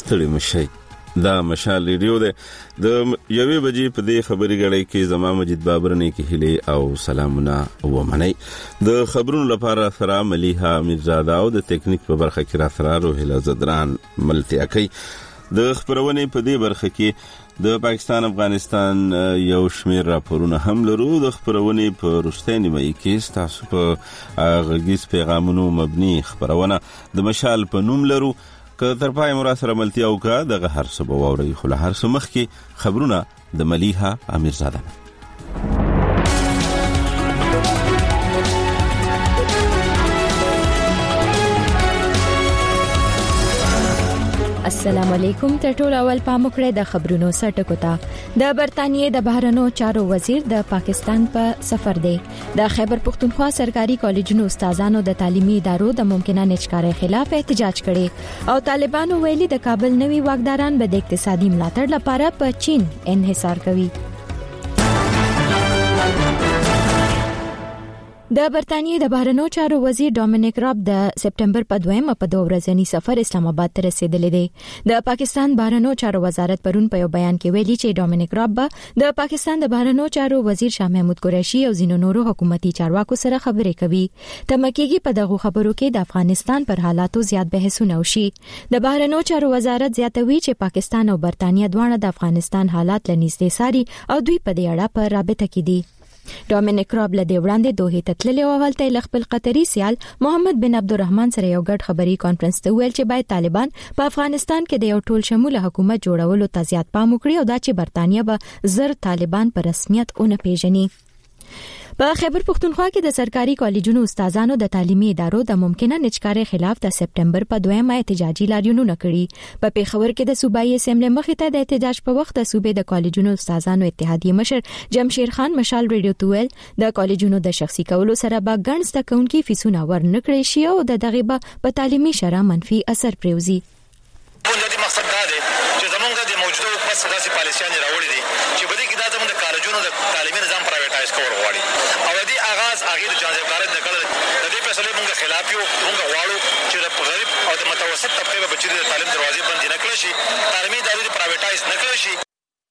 ستړي مشي. دا مشال ریډیو ده د 1 بجې په دې خبري غړې کې زما مجید بابرني کې هلي او سلامونه ومني. د خبرونو لپاره سره مليحه میرزاده او د ټیکنیک په برخه کې را سره روهلا زدران ملتیا کوي. د خبرونه په دې برخه کې د پاکستان افغانستان یو شمیر راپورونه هم لرو. د خبرونه په رښتینی نیمه کې تاسو په غږیز پیغامونو مبني خبرونه د مشال په نوم لرو. که تر پای مراسره ملتیا وکړه دغه هر څه به واورئ. خو له هر څه مخکې خبرونه د مليحه امیرزاده. السلام علیکم. تر ټولو اول پام وکړئ د خبرونو سرټکو ته. د برتانیې د بهرنیو چارو وزیر د پاکستان په سفر دی. د خیبر پختونخوا سرکاري کالجونو استادانو د تعلیمي ادارو د ممکنه نچکارۍ خلاف احتجاج کړي او طالبانو ویلي د کابل نوي واکداران به د اقتصادي ملاتړ لپاره په چین انحصار کوي. د برتانیې د بهرنیو چارو وزیر ډومینیک راب د سپټمبر په 2 په 2 ورځنی سفر اسلام آباد ته رسیدلی دی. د پاکستان بهرنیو چارو وزارت پرون په یو بیان کې ویلي چې ډومینیک راب د پاکستان د بهرنیو چارو وزیر شاه محمود قریشي او ځینو نورو حکومتي چارواکو سره خبرې کوي. تمکیږي په دغه خبرو کې د افغانستان پر حالاتو زیات بحثونه وشي. د بهرنیو چارو وزارت زیاتوي چې پاکستان او برتانیې دواړه د افغانستان حالات لنیزدې ساري او دوی په دې اړه په رابطه کې دي. ډومینیک راب له دې وړاندې دوه تتللې او ولته ل خپل قطري سیال محمد بن عبدالرحمن سره یو ګډ خبري کانفرنس ته ویل چې باید طالبان په افغانستان کې د یو ټول شموله حکومت جوړولو ته زیات پام وکړي او دا چې برتانیې به زر طالبان په رسمیت اون پیژني. په خیبر پختونخوا کې د سرکاري کالجونو استادانو د تعلیمي ادارو د ممکنه نچکارۍ خلاف د سپټمبر په 2 احتجاجي لاریونونه کړي. په پیښور کې د صوبایي اسمبلی مخې ته د احتجاج په وخت د صوبې د کالجونو استادانو اتحادیې مشر جمشید خان مشال ریډیو تویل د کالجونو د شخصي کولو سره به ګڼ زده کوونکي فیسونه ورنکړي شي او د دغه په تعلیمي شرایطو منفي اثر پریوزي. بنیادی مقصد دا دی چې زمونږ د موجوده حکومت سیاسي پالیسیانې راوړي دي چې په دې کې دا زموږ د کالجونو د تعلیمي نظام پرایویټایز کول غواړي او دې آغاز هغه د جانبدارۍ د کړل د دې فیصلې موږ خلاف یو. موږ غواړو چې د غریب او د متوسط طبقه په بچی د تعلیم دروازې بندې نه کړي شي، تعلیمي ادارې پرایویټایز نه کړي شي.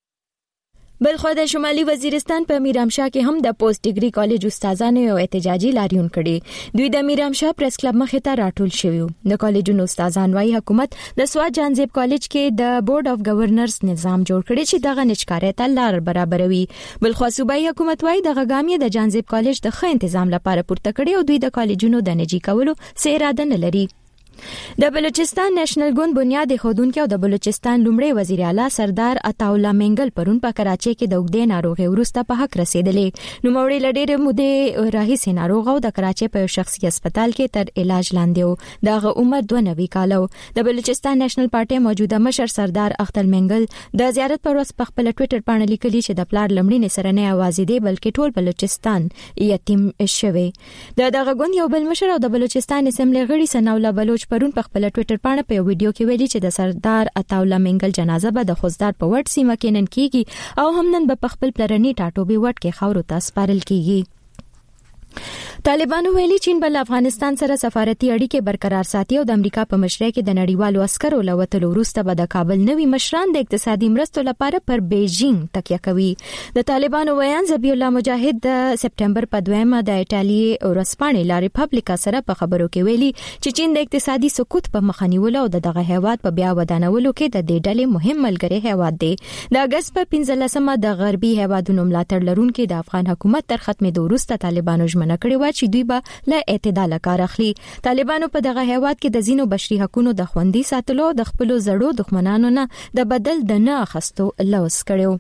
بلخو د شمالي وزیرستان په میرامشاه کې هم د پوسټ ډیګري کالج استادانو یو احتجاجي لاریون کړي. دوی د میرامشاه پریس کلب مخې ته راټول شوي. د کالجونو استادان وايي حکومت د سواد جانزیب کالج کې د بورډ اف گورنرز نظام جوړ کړي چې دغه نچکارۍ ته لار برابروي. بلخو صوبایي حکومت وايي د غاګامي د جانزیب کالج د ښه تنظیم لپاره پورته کړي او دوی د کالجونو د نجی کولو څه اراده نه لري. د بلوچستان نېشنل ګوند بنیاد خودونکو او د بلوچستان لومړی وزیر اعلی سردار عطاالله منګل پرون په کراچۍ کې د وګړي ناروغي ورسته په حق رسیدلې. نو موري لډېر مودې راهیسې ناروغ او د کراچۍ په شخصي هسپتال کې تر علاج لاندې و. دغه عمر 92 کال و. د بلوچستان نېشنل پارټي موجوده مشر سردار اختر منګل د زیارت پر ورځ په خپل ټوئیټر باندې لیکلي چې د پلار لمړی سره نه आवाज دی بلکې ټول بلوچستان یتیم شوی. دغه ګوند یو بل مشر او د بلوچستان اسمبلی غړي سناوله بلوچ پرون په خپل ټوئیټر باندې په یو ویډیو کې ویلي چې د سردار عطاالله منګل جنازه به د خوزدار په وټ سیمه کې نن کیږي او هم نن به په خپل پلرني ټاټوبي وټ کې خاورو ته سپارل کیږي. طالبانو ویلي چین بل افغانستان سره سفارتي اړیکې برقرار ساتي او د امریکا په مشرۍ کې د نړیوالو عسکرو لوتلو وروسته به د کابل نوي مشران د اقتصادي مرستو لپاره پر بیجینګ تکیه کوي. د طالبانو ویان ذبیح الله مجاهد د سپټمبر په 2 د ایټالیا ورسپانې لا ریپبلیکا سره په خبرو کې ویلي چې چین د اقتصادي سقوط په مخ نیولو او دغه هیواد په بیا ودانولو کې د دې ډلې مهم ملګری هیواد دی. د اگست په 15مه د غربي هیوادونو ملاتړ لرونکي د افغان حکومت تر ختمېدو وروسته طالبانو ژمنه کړې و چې دوی به له اعتدال کار اخلي. طالبانو په دغه هیواد کې د زینو بشري حقوقو د خوندي ساتلو د خپل زړو دښمنانو نه د بدل د نه اخستو لوس کړو.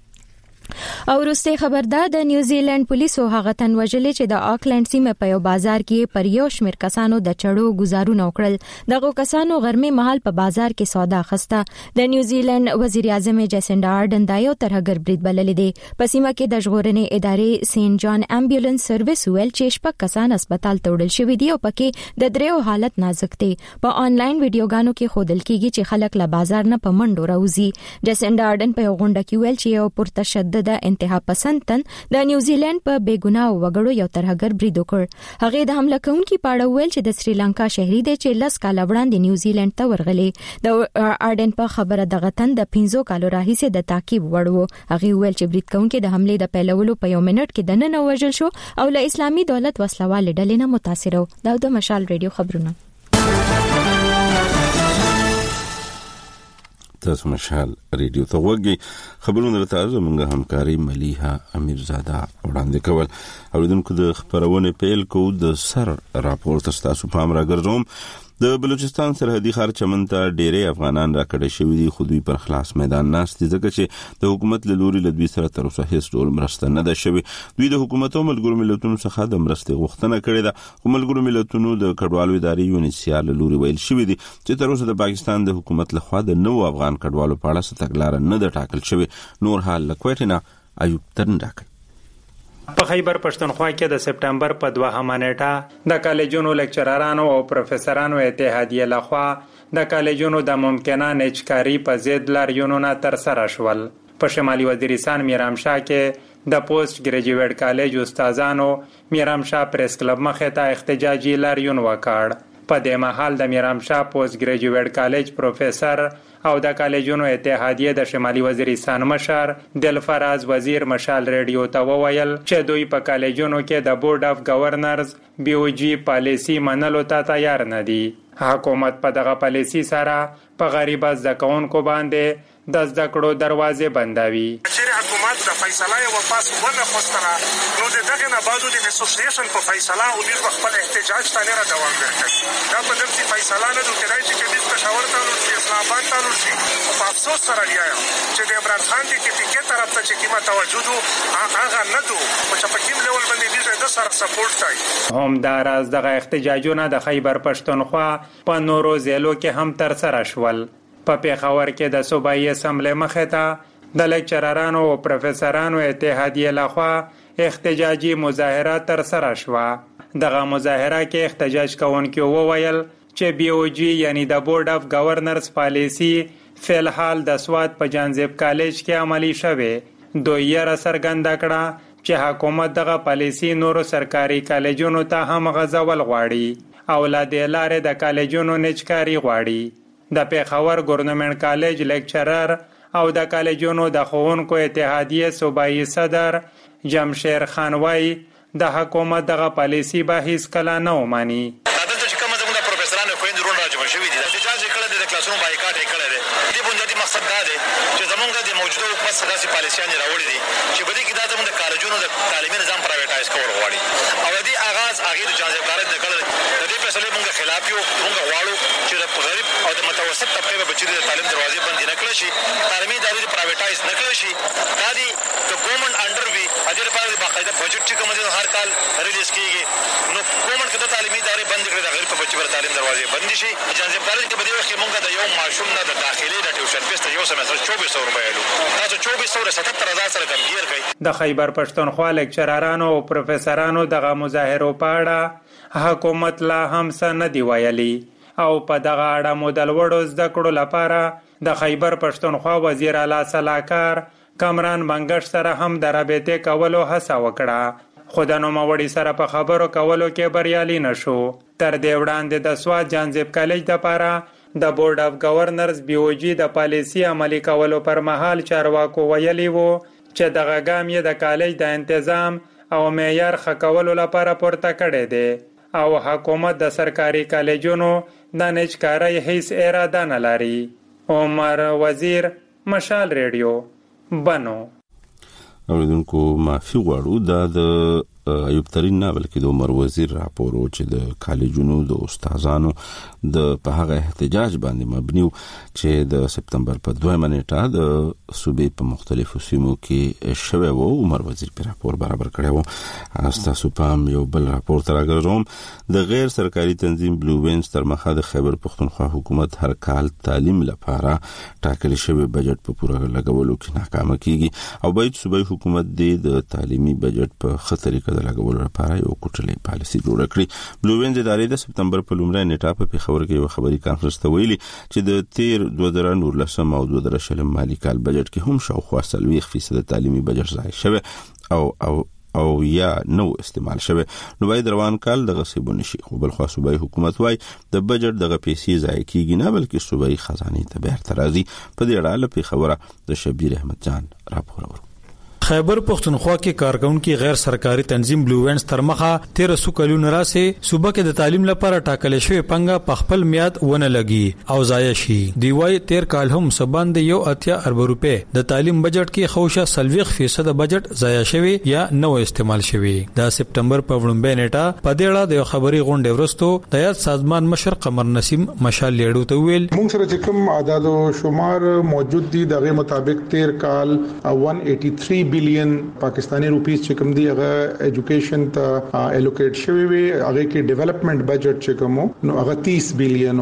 او وروسته خبردار د نیوزیلند پولیسو هغه تن وژلې چې د آکلند سیمه په یو بازار کې پر یو شمېر کسانو د چړو گزارونه وکړل. دغه کسانو غرمې مهال په بازار کې سودا اخسته. د نیوزیلند وزیر اعظم جیسنډا آرډن دا یو ترهګر برید بللی دی. په سیمه کې د ژغورنې ادارې سینټ جان امبولانس سرویس ویل چې شپږ کسان هسپتال ته وړل شوي دي او پکې د دریو حالت نازک دی. په آنلاین ویډیوګانو کې ښودل کیږي چې خلک له بازار نه په منډو راوځي. جیسنډا آرډن په یو غونډه کې ویل چې یو پرتشدد د انتها پسند تن د نیوزیلند په بیګناه وګړو یو ترهګر برید وکړ. هغه د حمله کوونکي په اړه ویل چې د سریلانکا شهري دی چې 10 کال وړاندې نیوزیلند ته ورغلی. د اردن په خبره دغه تن د 15 کالو راهیسې د تعقیب وړ و. هغه ویل چې برید کوونکي د حمله د پیلولو په 1 منټ کې د نن وژل شو او له اسلامي دولت وسلوال ډلې نه متاثر و. د مشال ریډیو خبرونه. تاسو مشال ریډیو ته وګورئ. خبرونه راته زموږ همکاري مليحه امیرزاده وړاندې کول. اوریدونکو د خبرونه پیل کو د سر راپور تاسو پام راګرځوم. د بلوچستان سرحدي ښار چمن ته ډېرې افغانان راکړې شوې دي خو دوی پر خلاص میدان ناست دي ځکه چې د حکومت له لوري له دوی سره تر اوسه هیڅ ډول مرسته نه ده شوې. دوی د حکومت او ملګرو ملتونو څخه د مرستې غوښتنه کړې ده خو ملګرو ملتونو د کډوالو ادارې یونیسیار له لوري ویل شوې دي چې تر اوسه د پاکستان د حکومت لخوا د نو افغان کډوالو په اړه څه تګلارې نه ده ټاکل شوې. نور حال له کوټې نه ایوب ترنداک. په خیبر پښتونخوا کې د سپټمبر په 2 نیټه د کالجونو لیکچررانو او پروفیسورانو اتحادیه لخوا د کالجونو د ممکنه نچکاری په ضد لاریونونه تر سره شول. په شمالي وزیرستان میرامشاه کې د پوسټ ګریجویټ کالج استادانو میرامشاه پریس کلب مخې ته احتجاجي لاریون وکړ. په دې مهال د میرامشاه پوسټ ګریجویټ کالج پروفیسور او د کالجونو اتحادیه د شمالي وزیرستان مشر دلفراز وزیر مشال ریډیو ته وویل چې دوی په کالجونو کې د بورډ اف گورنرز BOG پالیسی منلو ته تیار نه دي. حکومت په دغه پالیسی سره په غریب زده کوونکو باندې د زده کړو دروازې بندوي. چې حکومت د فیصله یو پاس ونه خوستله نو دغه نه بعدو د اسوسییشن په فیصله او د خپل احتجاج ته نه دوام ورکړي. دا په دغه فیصله نه دوی کېدای چې د پېښور ته ورسي اسلام آباد ته ورسي. په افسوس سره وایم چې د عمران خان د کې طرف ته چې کیمه توجه هغه نه دو چې په کوم لیول باندې د سره سپورټ کوي. هم دا راز دغه احتجاجونه د خیبر پښتونخوا په نورو ضلعو کې هم تر سره شول. په پیښور کې د صوبایي اسمبلی مخې ته د لیکچررانو او پروفیسورانو اتحادیه لخوا احتجاجي مظاهره تر سره شوه. دغه مظاهره کې احتجاج کوونکي وویل چې BOG یعنی د بورډ اف گورنرز پالیسی فلحال د سواد په جانزیب کالج کې عملی شوه. دوی یې څرګنده کړه چې حکومت دغه پالیسی نورو سرکاري کالجونو ته هم غځول غواړي او لا د لارې د کالجونو نچکاري غواړي. د پیښور ګورنمنت کالج لیکچرر او د کالجونو د ښوونکو اتحادیه صوبایي صدر جمشیر خان وایي د حکومت دغه پالیسی به هیڅ کله نه ومني. دلته چې کوم زموږ د پروفیسورانو خويندې رونه راجمع شوي دي احتجاج یې کړی دی د کلاسونو بایکاټ یې کړی دی. دې بنیادي مقصد دا دی چې زموږ د موجوده حکومت څخه داسې پالیسیانې راوړي دي چې په دې کې دا زموږ د کالجونو د تعلیمي نظام پرایویټایز کول غواړي او د دې آغاز هغې د جانزیبکارۍ نه کړی. د دې فیصلې موږ خلاف یو. موږ غواړو چې د غریب او د متوسط طبقې به بچي د تعلیم دروازې بندې نه کړی شي. تعلیمي ادارې پرایویټایز نه کړی شي. دا دي د ګورنمنټ انډر وي. دې لپاره د باقاعده بجټ چې کوم هر کال ریلیز کېږي نو ګورنمنټ که د تعلیمي ادارې بندې کړي د غریب په بچي به د تعلیم دروازې بندې شي. جانزیبکارۍ کې په دې وخت کې موږ د یو ماشوم نه د داخلي د ټیوشن فیس ته یو سمستر 2400 روپۍ لو. تاسو 2477,000 سره کمپیر کړئ. د خیبر پښتونخوا لیکچررانو او پروفیسورانو دغه مظاهرو په اړه حکومت لا هم څه نه دی ویلي او په دغه اړه مو د لوړو زده کړو لپاره د خیبر پښتونخوا وزیر اعلی سلاکار کامران منګش سره هم د رابطې کولو هڅه وکړه خو د نوموړي سره په خبرو کولو کې بریالي نشو. تر دې وړاندې د سواد جانزیب کالج دپاره د بورډ اف گورنرز BOG د پالیسی عملی کولو پر مهال چارواکو ویلي وو چې دغه ګام یې د کالج د انتظام او معیار ښه کولو لپاره پورته کړی دی او حکومت د سرکاري کالجونو د نجکارۍ هیڅ اراده نه لري. عمر وزیر مشال ریډیو بنو. اوریدونکو معافي غواړو دا د ایوب ترین نه بلکې د عمر وزیر راپور چې د کالجونو د استادانو د په هغه احتجاج باندې مبني چې د سپتمبر په 2 نیټه د صوبې په مختلفو سیمو کې شوه و. عمر وزیر په راپور برابر کړی و. تاسو پام یو بل راپور تر راغلم د غیر سرکاري تنظیم بلو وینز تر مخه د خیبر پښتونخوا حکومت هر کال تعلیم لپاره ټاکل شوی بجټ په پوره لګولو کې ناکام کیږي او باید صوبایي حکومت د تعلیمي بجټ په خطرې د لګولو لپاره یو کوټلې پالیسي جوړه کړې. بلو وینز ادارې د سپتمبر په لومړۍ نیټه په پیښور کې یو خبري کانفرنس ته ویلي چې د 2019 او 2020 مالي کال بجټ کې هم شاوخوا 40% تعلیمي بجټ ځای شوی او یا نو استعمال شوی. نو باید روان کال دغه سیبونه شي، خو بل خو صوبایي حکومت وای د بجټ دغه پیسې ځای کیږي نه بلکې صوبایي خزانه ته بیرته راځي. په دې اړه په خبره د شبیر احمد جان راپور ورو. خیبر پختونخوا کې کارکونکو غیر سرکاري تنظیم بلو وینز تر مخه 1300 کلونه راسه صوبه کې د تعلیم لپاره ټاکل شوی پنګه په خپل میاد ونه لګي او ضایع شي. دی وای 13 کال هم سباند یو 80 ارب روپے د تعلیم بجټ کې خوشه 40% بجټ ضایع شوی یا نو استعمال شوی. د سپتمبر په وړاندې نیټه په دې اړه د خبري غونډې ورستو د یاد سازمان مشر قمر نسیم مشال لیډو ته ویل موږ سره چې کوم عدد او شمار موجود دي دغه مطابق 13 کال 183 بلین پاکستانی روپیز چې کوم دی هغه ایجوکیشن ته الوکیټ شوی وي. هغه کې ډیولپمنٹ بجټ چې کوم نو هغه 30 بلین او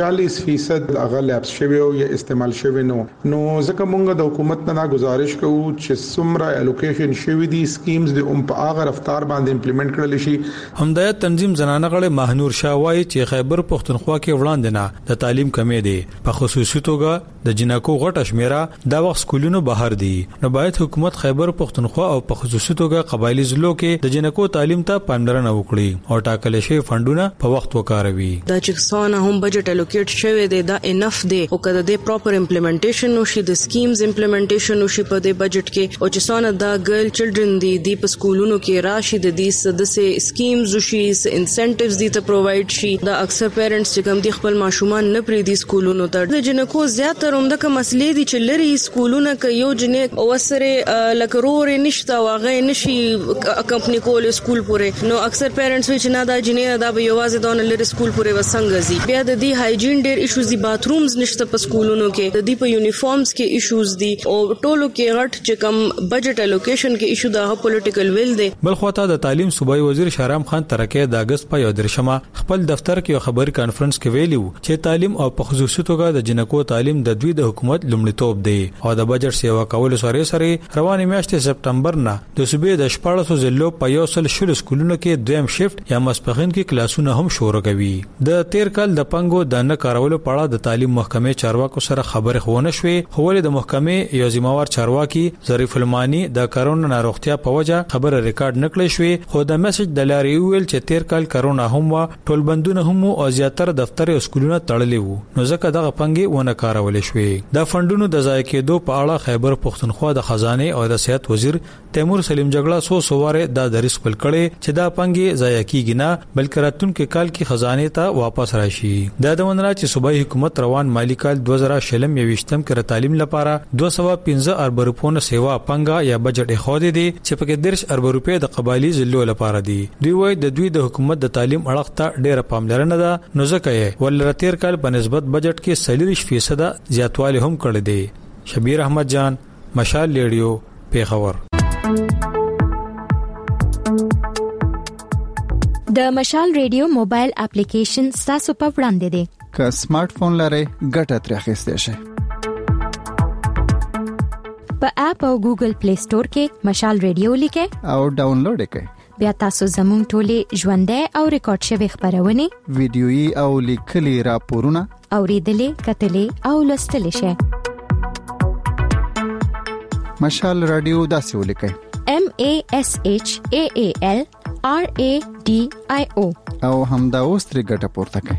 40% هغه لیپس شوی او یا استعمال شوی نو ځکه موږ د حکومت نه گزارش کوو چې څومره الوکیشن شوی دي سکیمز د په هغه رفتار باندې امپلیمنٹ کړل شي. همدایت تنظیم زنانه غړي ماهنور شاه وایي چې خیبر پختونخوا کې وړاندې نه د تعلیم کمی دی، په خصوصي توګه د جنکو غټه شمیره د وخت سکولونو بهر دي. نو باید حکومت خیبر پختونخوا او په خصوصي توګه قبایلی ضلعو کې د جنکو تعلیم ته پاملرنه وکړي او ټاکل شوی فندونه په وخت وکاروي. دا چې څونه هم بجټ الوکیټ شوی دی دا انف دی او کله د پراپر امپلیمنټیشن وشي د سکیمز امپلیمنټیشن وشي په دې بجټ کې او چې څونه دا ګرل چلډرن دی په سکولونو کې راشي د دې د سکیمز وشي انسنټیوز دي ته پرووایډ شي. دا اکثر پیرنټس چې کوم دي خپل ماشومان نه پری دي سکولونو ته د جنکو زیاتره هم د مسلې دي چې لري سکولونه کې یو جنې او سره لکرور نشته واغې نشي کمپنی کول سکول پورې. نو اکثر پیرنټس وی چې نه دا جنې دا به یوازې دون لري سکول پورې وسنګ زی. بیا د دې هایجین ډیر ایشوز دي، باترومز نشته په سکولونو کې، د دې په یونیفارمز کې ایشوز دي او ټولو کې غټ چې کم بجټ الوکیشن کې ایشو دا پولیټیکل ویل دی. بل خواته د تعلیم صوبایي وزیر شهرام خان ترکه د اگست په 13 خپل دفتر کې خبري کانفرنس کې ویلو چې تعلیم او په خصوصي توګه د جنکو تعلیم د دوی د حکومت لومړیتوب دی او د بجټ سیوا کول سره روانه میاشتې سپتمبر نه د صوبې د 1400 ضلعو په یو سل شل سکولونو کې دویم شیفت یا ماسپخین کې کلاسونه هم شروع کوي. د 13 کال د پنګو د نه کارولو په اړه د تعلیم محکمې چارواکو سره خبرې خونه شوې، خو ولې د محکمې یو ذمہوار چارواکي ظریف المانی د کرونا ناروغتیا په وجه خبره ریکارډ نکړې شوې، خو د میسج د لارې ویل چې 13 کال کرونا هم وا ټول بندونه هم او زیاتره دفتر او سکولونه تړلې وو، نو ځکه دغه پنګي ونه کارول شوې. د فندونو د ضایع کېدو په اړه خیبر پختونخوا د خزانه او د صحت وزیر تیمور سلیم جګړه سواره دا دریس خپل کړي چې دا پنګي ضایع کیږي نه بلکې راتلونکي کال کې خزانه ته واپس راشي. دا د ونرا چې صوبایي حکومت روان مالی کال 2023 کې تعلیم لپاره 215 ارب روپونه سیوا پنګا یا بجټ خو دي چې پکې 10 ارب روپے د قبایلی ضلعو لپاره دي. دوی وایي د دوی د حکومت د تعلیم اړه ته ډېر پاملرنه ده، نو ځکه یې ولر 13 کال په نسبت بجټ کې 40% زیاتوالی هم کړی دی. شبیر احمد جان، مشال ریډیو، پیښور. د مشال ریډیو موبایل اپلیکیشن تاسو په وړاندې دی. که سمارټ فون لرئ ګټه ترې اخیستئ شئ. په اپ او ګوګل پلی سٹور کې مشال ریډیو لیکئ او ډاونلوډ کړئ. بیا تاسو زموږ ټولې ژوندۍ او ریکارډ شوی خبرونه، ویډیويي او لیکلي راپورونه اوریدلې، کتلې او لوستلې شئ. مشال رادیو داسې ولیکئ: MASHAAL RADIO او همدا اوس ترې ګټه پورته کړئ.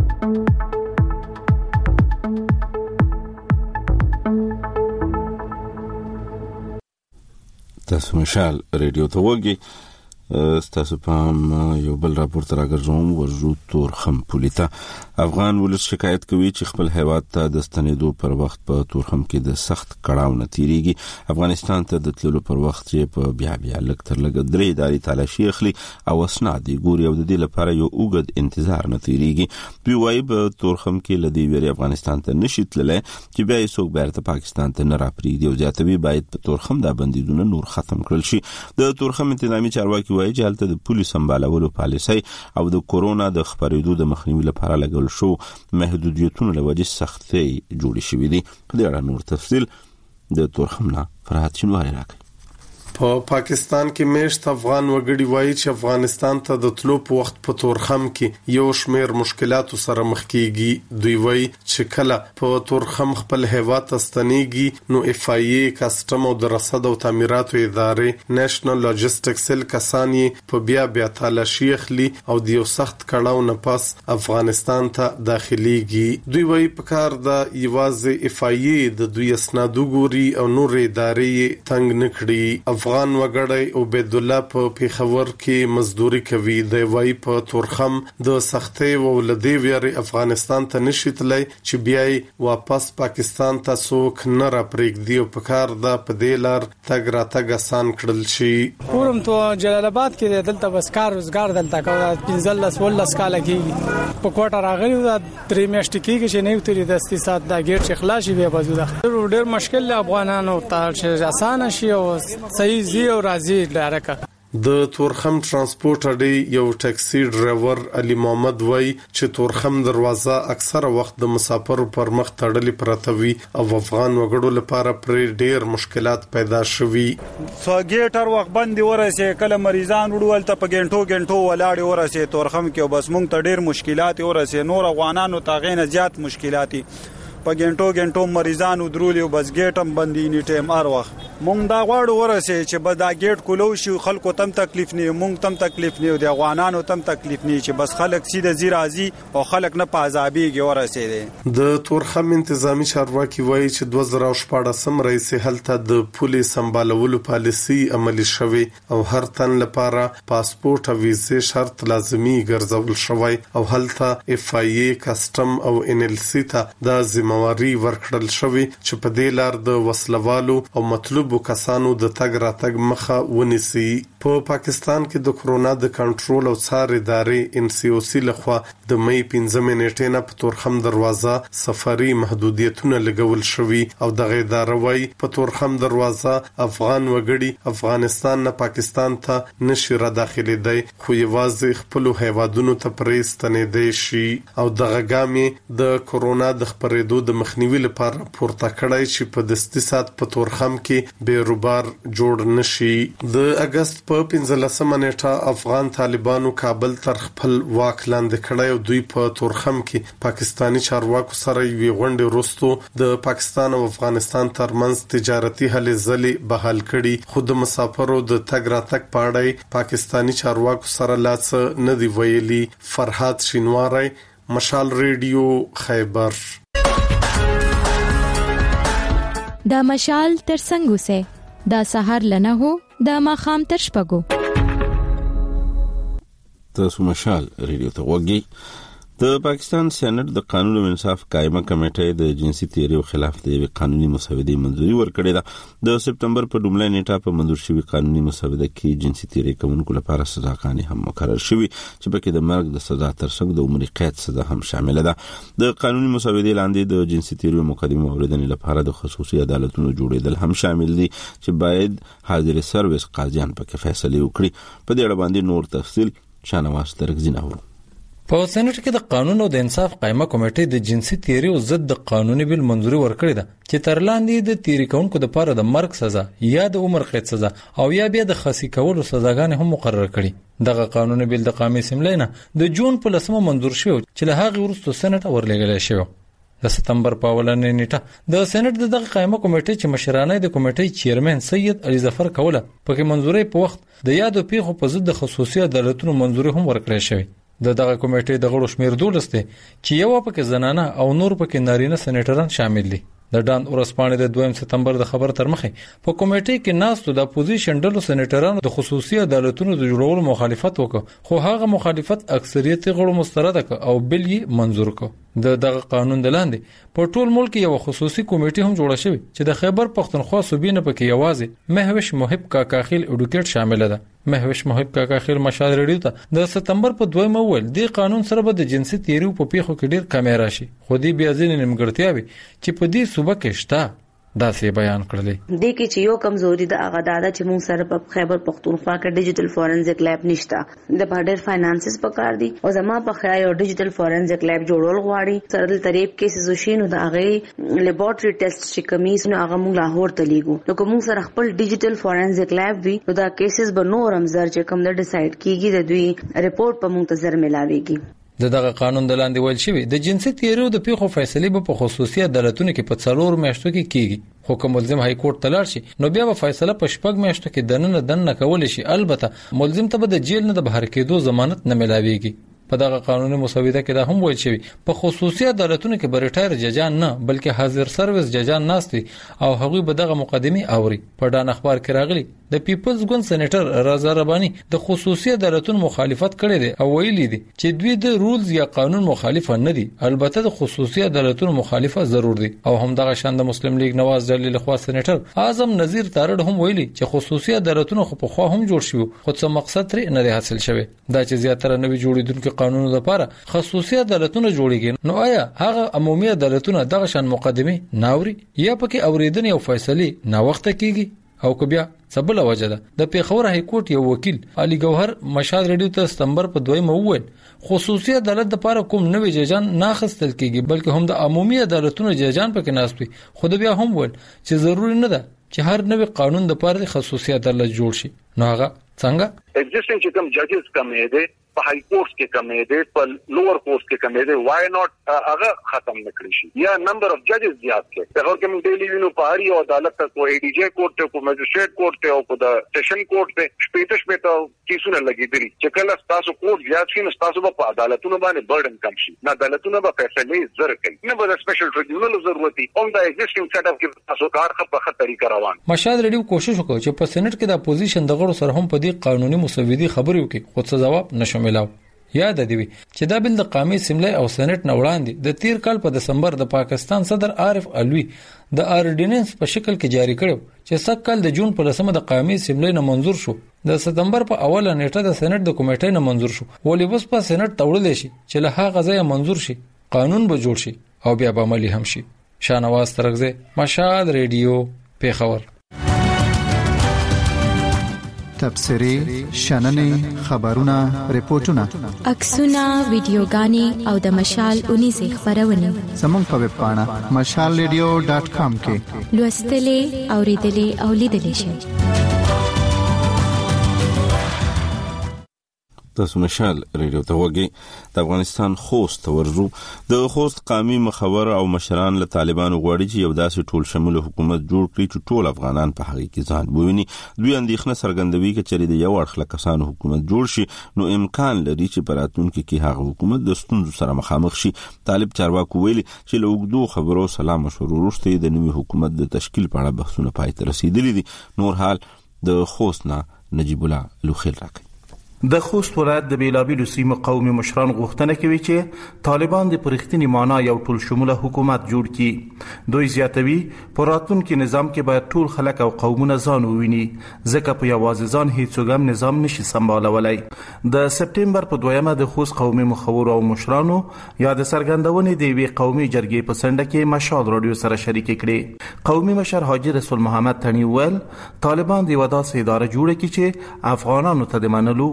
تاسو مشال ریډیو ته وګورئ. ستاسو په یو بل راپورټ راګرځوم. ورجو تورخم پولیسا افغان ولس شکایت کوي چې خپل هیواد ته د ستنېدو پر وخت په تورخم کې د سخت کړهو نتیریږي. افغانستان ته د تللو پر وخت چې په بیا لږ تر لږه 3 ادارې تلاشي اخلي او اسناد ګوري او د دې لپاره یو اوږد انتظار نتیریږي. دوی وايي په تورخم کې لدی ویری افغانستان ته نشي تللی چې بیا یې څوک بیرته پاکستان ته نه راپریږي او ځاتوي باید په تورخم د بندیدونه نور ختم کړل شي. د تورخم انتظامی چارواکي وايي چې هلته د پولیس سمبالولو پالیسي او د کورونا د خبرېدو د مخنیوي لپاره لګول شو محدودیتونو له وجې سختۍ جوړې شوې دي. په دې اړه نور تفصیل د تورخم نه فرحت شینواری راکړي. په پاکستان کې میشت افغان وګړي وایي چې افغانستان ته د تلو په وخت په تورخم کې یو شمېر مشکلاتو سره مخ کیږي. دوی وایي چې کله په تورخم خپل هیواد ته ستنېږي نو اف آی ای کسټم او د رصد او تعمیراتو ادارې نېشنل لاجستیک سیل کسان یې په بیا تالاشي اخلي او د یو سخت کړهو نه پس افغانستان ته داخليږي. دوی وایي په کار د یوازې اف آی ای د دوی اسناد ګوري او نور ادارې تنگ نکړي. افغان وګړی عبید الله په پیښور کې مزدوري کوي. د وای په تورخم د سختي ولدي ویری افغانستان ته نشیتلای چې بیا واپس پاکستان ته څوک نه را پرېږدي او په کار د پدیلار تګ را تګ آسان کړل شي. پورم ته جلال آباد کې دلته بس کار روزګار دلته کوي 15 کال کې په کوټه راغلی دا 3 میاشتې کې چې نه وتري د استثمار د ګیر چې خلاص وي بازوده ډېر مشکل افغانانو ته چې آسان شي او صحیح زی او راځي لارکه. د تورخم ترانسپورت اډې یو ټاکسي ډرایور علي محمد وای چې تورخم دروازه اکثره وخت د مسافرو پر مخ تړلې پراته وي او افغان وګړو لپاره پر ډېر مشکلات پیدا شوي. سوګیټر وخت باندې ورسې کله مریضان وړول ته په ګنټو ولاړ ورسې تورخم کې بس مونږ ته ډېر مشکلات ورسې نور افغانانو ته غینه زیات مشکلاتي په ګنټو مریضان ودرولي او بس ګیټم بندي ني ټیم ار وخت مونږ دا غواړو ورسې چې به دا ګیټ کولو شي خلکو تم تکلیف نه مونږ تم تکلیف نه د افغانانو تم تکلیف نه چې بس خلک سیده زی راځي او خلک نه پازابيږي ورسې. د تورخم انتظامی چارواکي وایي چې 2014 رئیس هلته د پولیس سمبالولو پالیسي عملي شوی او هر تن لپاره پاسپورت او ویزه شرط لازمي ګرځول شوی او هلته اف آی ای کسټم او ان ال سی ته د ذمہواری ورکړل شوی چې په دې لار د وسلوالو او مطلوب کسانو د تګ راتګ مخه ونیسي. په پاکستان کې د کرونا د کنټرول او څار ادارې ان سی او سی لخوا د مې 15 نیټې نه په تورخم دروازه سفري محدودیتونه لګول شوي او د ادارې وای په تورخم دروازه افغان وګړي افغانستان نه پاکستان ته نشي را داخلي دی خو یوازې خپل هیوادونو ته پرېستنې دی شي او د غګامي د کرونا د خبرېدو د مخنیوي لپاره پورته کړای چې په دستي سات په تورخم کې بیروبار جوړ نشي. د اگست په 15 نیټه افغان طالبانو کابل تر خپل واک لاندې کړی او دوی په تورخم کې پاکستانی چارواکو سره یو غونډه وروسته د پاکستان او افغانستان ترمنځ تجارتي هلې ځلې بحال کړي خو د مسافرو د تګ راتګ په اړه پاکستانی چارواکو سره لاس نه دی ویلي. فرحات شینواری، مشال ریډیو، خیبر. دا مشال تر څنګه سه دا سحر لنه هو دا ماخام تر شپګو. تاسو مشال ریډیو ته وګورئ. د پاکستان سېنات د قانون او انصاف قائمه کمیټه د جنسي تیریو خلاف د قانوني مسودې منځوري ورکړې ده. د سپتمبر په لومړۍ نیټه په منظور شوی قانوني مسوده کې جنسي تیری کوونکو لپاره سزاګانې هم مقرر شوې چې پکې د مرګ د سزا ترڅنګ د عمر قید سزا هم شامل ده. د قانوني مسودې لاندې د جنسي تیریو مقدمه اوریدنې لپاره د خصوصي عدالتونو جوړېدل هم شامل دي چې باید حاضر سرویس قاضیان پکې فیصله وکړي. په دې اړه باندې نور تفصیل شانواز ترغزین اورو. په سېنات کې د قانون او د انصاف قائمه کمیټه د جنسي تیری او ضد د قانوني بل منځوري ورکړی ده چې تر لاندې د تیری کونکو د لپاره د مرګ سزا یا د عمر قید سزا او یا بیا د خاصی کولو سزاګانې هم مقرر کړي. دغه قانوني بل د قامې سملینه د جون په 10 منظور شو چې له هغه وروسته سېنات ورلګل شو. د سپتمبر په اولنې نیټه د سېنات دغه قائمه کمیټه چې مشرانه د کمیټې چیرمن سید علي ظفر کوله پکې منځوري په وخت د یادو پیښو په ضد د خصوصي عدالتونو منځوري هم ورکړی شوی. دغه کمیټې د غړو شمیر 12 دي چې یو پکې زنانه او نور پکې نارینه سېنیټران شامل دي. د ډان اورسپانې د 2 سپتمبر د خبر تر مخه په کمیټې کې ناستو د اپوزیشن ډلو سېنیټرانو د خصوصي عدالتونو د جوړولو مخالفت وکړ خو هغه مخالفت اکثریت غړو مسترد کړ او بل یې منظور کړ. دغه قانون د لاندې په ټول ملک یو خصوصي کمیټه هم جوړه شوې چې د خیبر پختونخوا صوبینه پکې یوازې مهوش محب کاکاخیل اډوکیټ شامل ده. مهوش محب کاکاخیل مشال ریډیو ته د سپتمبر په 2 مول د قانون سره به د جنسي تیریو په پیښو کې ډیر کمی راشي خو دې بیا ځینې نیمګړتیاوي چې په دې صوبه کې شته دا څه بیان کړل دي کې چې یو کمزوري د هغه دادا چې موږ سره په خیبر پختونخوا کې ډیجیټل فورنزیک لیب نشته د بهډر فاینانسز پکار دي او زما په خیال یو ډیجیټل فورنزیک لیب جوړول غواړي سره د تریب کیسز وشینو د هغه لیبارټری ټیسټ چې کمیسونه هغه موږ لاهور ته لیږو نو کوم سره خپل ډیجیټل فورنزیک لیب وي نو دا کیسز به نورم زر چې کوم د ډیساید کیږي د دوی ریپورت په منتظر ملاويږي دغه قانون د لاندې ویل شوی د جنسي تیرو د پیښو فیصله په خصوصي عدالتونو کې په 4 میاشتو کې کیږي خو کوم ملزم های کورټ ته لاړ شي نو بیا به فیصله په 6 میاشتو کې دنه کول شي البته ملزم ته به د جیل نه د بهر کېدو ضمانت نه ملاويږي په دغه قانوني مسوده کې دا هم ویل شوی په خصوصي عدالتونو کې به ریټایر ججان نه بلکې حاضر سرویس ججان ناستي او هغوی به دغه مقدمي اوري په ډان اخبار کې راغلي د پیپلز ګوند سېنیټر رضا رباني د خصوصي عدالتونو مخالفت کړی دی او ویلي دی چې دوی د رولز یا قانون مخالف نه دي البته د خصوصي عدالتونو مخالفت ضرور دي او هم دغه شان د مسلم لیگ نواز جلیل خوا سېنیټر اعظم نذیر تارړ هم ویلي چې خصوصي عدالتونو خو په خوا هم جوړ شي خو څه مقصد ترې نه حاصل شوی دا چې زیاتره نوي جوړیدونکو قانونونو لپاره خصوصي عدالتونه جوړیږي نو آیا هغه عمومي عدالتونه دغه شان مقدمه ناوري یا پکې اوریدنې او فیصله نا وخت کیږي او کو بیا سبله وجه ده د پیښور های کورټ یو وکیل علي گوهر مشال ریډیو ته ستمبر په 2 وویل خصوصي عدالت لپاره کوم نوې ججان ناخستل کیږي بلکې هم د عمومي عدالتونو ججان پکې ناستوي خو بیا هم ویل چې ضروری نه ده چې هر نوې قانون د لپاره خصوصي عدالت جوړ شي نو هغه څنګه ایگزیسټینګ چې کوم ججز کمې دي په های کورټ کې کمې دي په لوور کورټ کې کمې دي وای ناٹ هغه ختم نکړي شي یا نمبر اف ججز زیات کړي څنګه چې موږ ډیلی وینو په هر یو عدالت ته کو ای ډي جی کورټ ته کو مجسټریټ کورټ ته او په د سیشن کورټ ته شپېته کیسونه لګیدلي چې کله تاسو کورټ زیات شي نو تاسو په عدالتونو باندې برډن کم شي نه عدالتونه به فیصله زر کوي نه به سپیشل ټریبیونل ضرورت وي هم د ایگزیسټینګ سیټ اپ کې تاسو کار په خپله طریقه روان مشال ریډیو کوشش وکړ چې په سېنات کې د اپوزیشن د غړو سره هم په دې قانوني مسودې خبرې وکړي خو څه جواب نشو ملاو یاد دی چې دا بل د قومي سملې او سېنات نه وړاندې د تیر کال په دسمبر د پاکستان صدر عارف علوي د آرډیننس په شکل کې جاری کړو چې سږ کال د جون په 10 د قومي سملې نه منزور شو د ستمبر په اوله نیټه د سېنات د کمیټې نه منزور شو ولې بس په سېنات تړل شي چې له هغه ځای منزور شي قانون به جوړ شي او بیا به عملی هم شي شانواز ترغزه مشال ریډیو پیښور تبصری شننې خبرونه ریپورتونه عکسونه ویډیوګانې او د مشال 19 خبرونه زموږ په ویب پاڼه mashalradio.com کې لوستلې اوریدلې او لیدلې شئ تاسو مشال ریډیو ته وګورئ د افغانستان خوست ورزو د خوست قومي مخور او مشران له طالبانو غواړي چې یو داسې ټول شمول حکومت جوړ کړي چې ټول افغانان په هغه کې ځان بووني دوی اندېښنه څرګندوي چې د یو اړخ کسانو حکومت جوړ شي نو امکان لري چې په راتلونکي کې هغه حکومت د ستونزو سره مخامخ شي طالب چارواکو ویلي چې له اوږدو خبرو سلام مشورو وروسته د نوي حکومت د تشکیل په اړه بحثونه پای ته رسیدلي دي نور حال د خوست نه نجیب الله لوخیل راکړي د خوست ولایت د بیلابیلو سیمو قومي مشران غوښتنه کوي چې طالبان د پرختنی معنا یو ټول شموله حکومت جوړ کړي دوی زیاتوي په راتلونکي نظام کې باید ټول خلک او قومونه ځان وویني ځکه په یوازې ځان هیڅ هم نظام نشي سمبالولای د سپټمبر په 2 د خوست قومي مخور او مشرانو یا د سرګندونې د وی قومي جرګې په سنډه کې مشال رادیو سره شریک کړي قومي مشر حاجی رسول محمد تنی ول طالبان د ودا سه اداره جوړه کړي چې افغانانو ته د منلو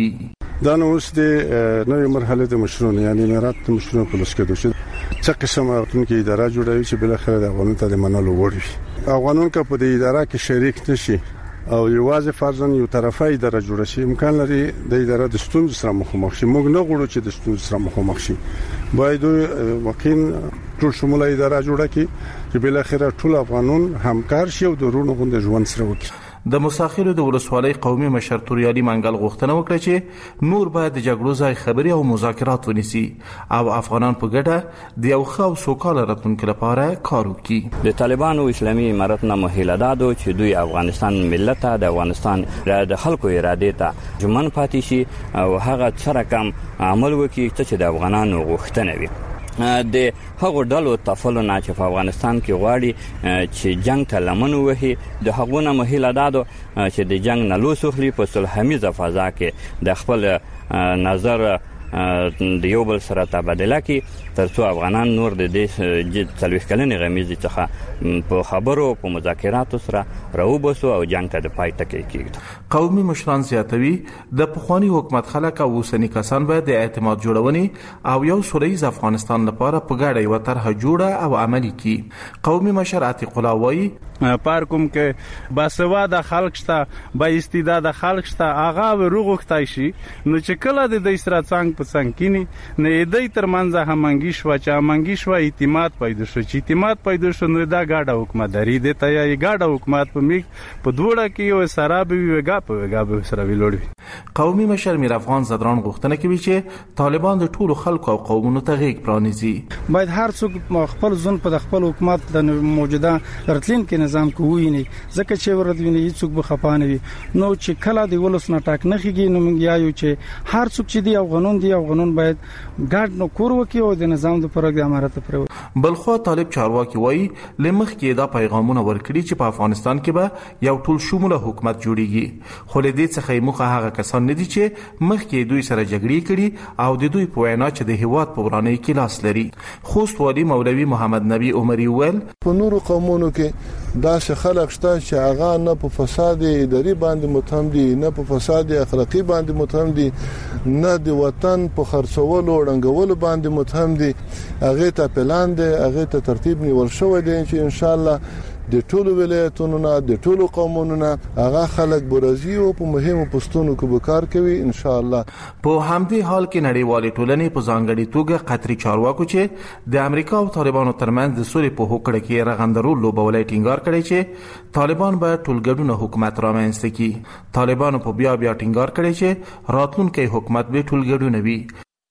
دا نو اوس د نوې مرحله د مشرونو یعنی امارات د مشرونو په لسکه دوه چې قسمه راتلونکي اداره جوړوي چې بل اخر د افغانانو ته د منلو وړي افغانانو کا په دې اداره کې شریک نشي او یوازې فرضاً یو طرفه اداره جوړ شي امکان لري د اداره د ستونزو سره مخامخ شي موږ نه غواړو چې د ستونزو سره مخامخ شي باید واقعین ټول شموله اداره جوړه کړي چې بل اخر ټول افغانون همکار شي او د رونو غونډه ژوند سره وکړي د مساخرو د ولسوالۍ قومي مشر توریالي منګل غوښتنه وکړه چې نور باید د جګړو ځای خبري او مذاکرات ونیسي او افغانان په ګډه د یو ښه او سوکاله راتلونکي لپاره کار وکړي د طالبانو اسلامي امارت نه مهیله دادو چې دوی افغانستان ملت ته د افغانستان د خلکو اراده ته ژمن پاتې شي او هغه څه رقم عمل وکړي چې د افغانانو غوښتنه وي د هغو ډلو تفلونه چې په افغانستان کې غواړي چې جنگ ته لمن وهي د هغو نه مهیله دادو چې د جنگ نه لوس اخلي په صلحمیزه فضا کې د خپل نظر د یو بل سره تبادله کی ترڅو افغانان نور د دې څلويخ کلنې غمیزې څخه په خبرو په مذاکراتو سره راوبسو او جنگ ته د پای ټکی کیږي. قومي مشران زیاتوي د پخوانی حکومت خلک او اوسنی کسان باید د اعتماد جوړونې او یو سولیز افغانستان لپاره په ګډه یو طرح جوړه او عملی کی. قومي مشر عتیق الله وایي پارکوم کې باسواده خلک شته با استعداد خلک شته هغه وروغتای شي نو چې کله د دې سره څنګه په څنګه کینی نه دې ترمنځ همنګي شو چې همنګي شو اعتماد پیدا شو چې اعتماد پیدا شو نو دا ګاډه حکومتداري د ته یې ګاډه حکومت په میک په دوړه کې یو سراب ویګا په ویګا به سره ویلوړي. قومي مشر میر افغان زدران غوښتنه کوي چې طالبان د ټولو خلکو او قومونو ته غیږ پرانیزي. باید هر څوک خپل ځون په خپل حکومت د موجوده راتلونکي نظام کوی نه ځکه چې ورته ویني هیڅوک به خپانه وي نو چې کله دی ولس نه ټاک نه خيږي نو موږ یایو چې هر څوک چې دی او قانون باید ګډ نو کور وکي او د نظام د پرګ امارت پر. بلخو طالب چارواکي وایي لمخ کې دا پیغامونه ورکړي چې په افغانستان کې به یو ټول شموله حکومت جوړیږي خو له دې څخه موږ هغه کسان نه دي چې مخ کې دوی سره جګړې کړي او د دوی په وینا چې د هیواد په ورانه کې لاس لري. خوست والی مولوي محمد نبی عمری ویل په نورو قومونو کې دا خلک شته چې هغه نه په فساد اداري باندې متهم دي نه په فساد اخلاقی باندې متهم دي نه د وطن په خرڅولو او رنګولو باندې متهم دي. هغه ته پلان دي هغه ته ترتیب نیول شوی دی چې ان شاء الله د ټولو ولایتونو نه د ټولو قومونو نه هغه خلک برازي او په مهمو پوسټونو کې به کار کوي ان شاء الله. په همدې حال کې نړیوالې ټولنې په ځانګړي توګه قطري چارواکو چې د امریکا او طالبانو ترمنځ د سولې په هوکړه کې رغندرولو بولای ټینګار کړی چې طالبان باید ټولګډونه حکومت رامنځته کړي. طالبانو په بیا ټینګار کړی چې راتلونکي حکومت به ټولګډونه وي.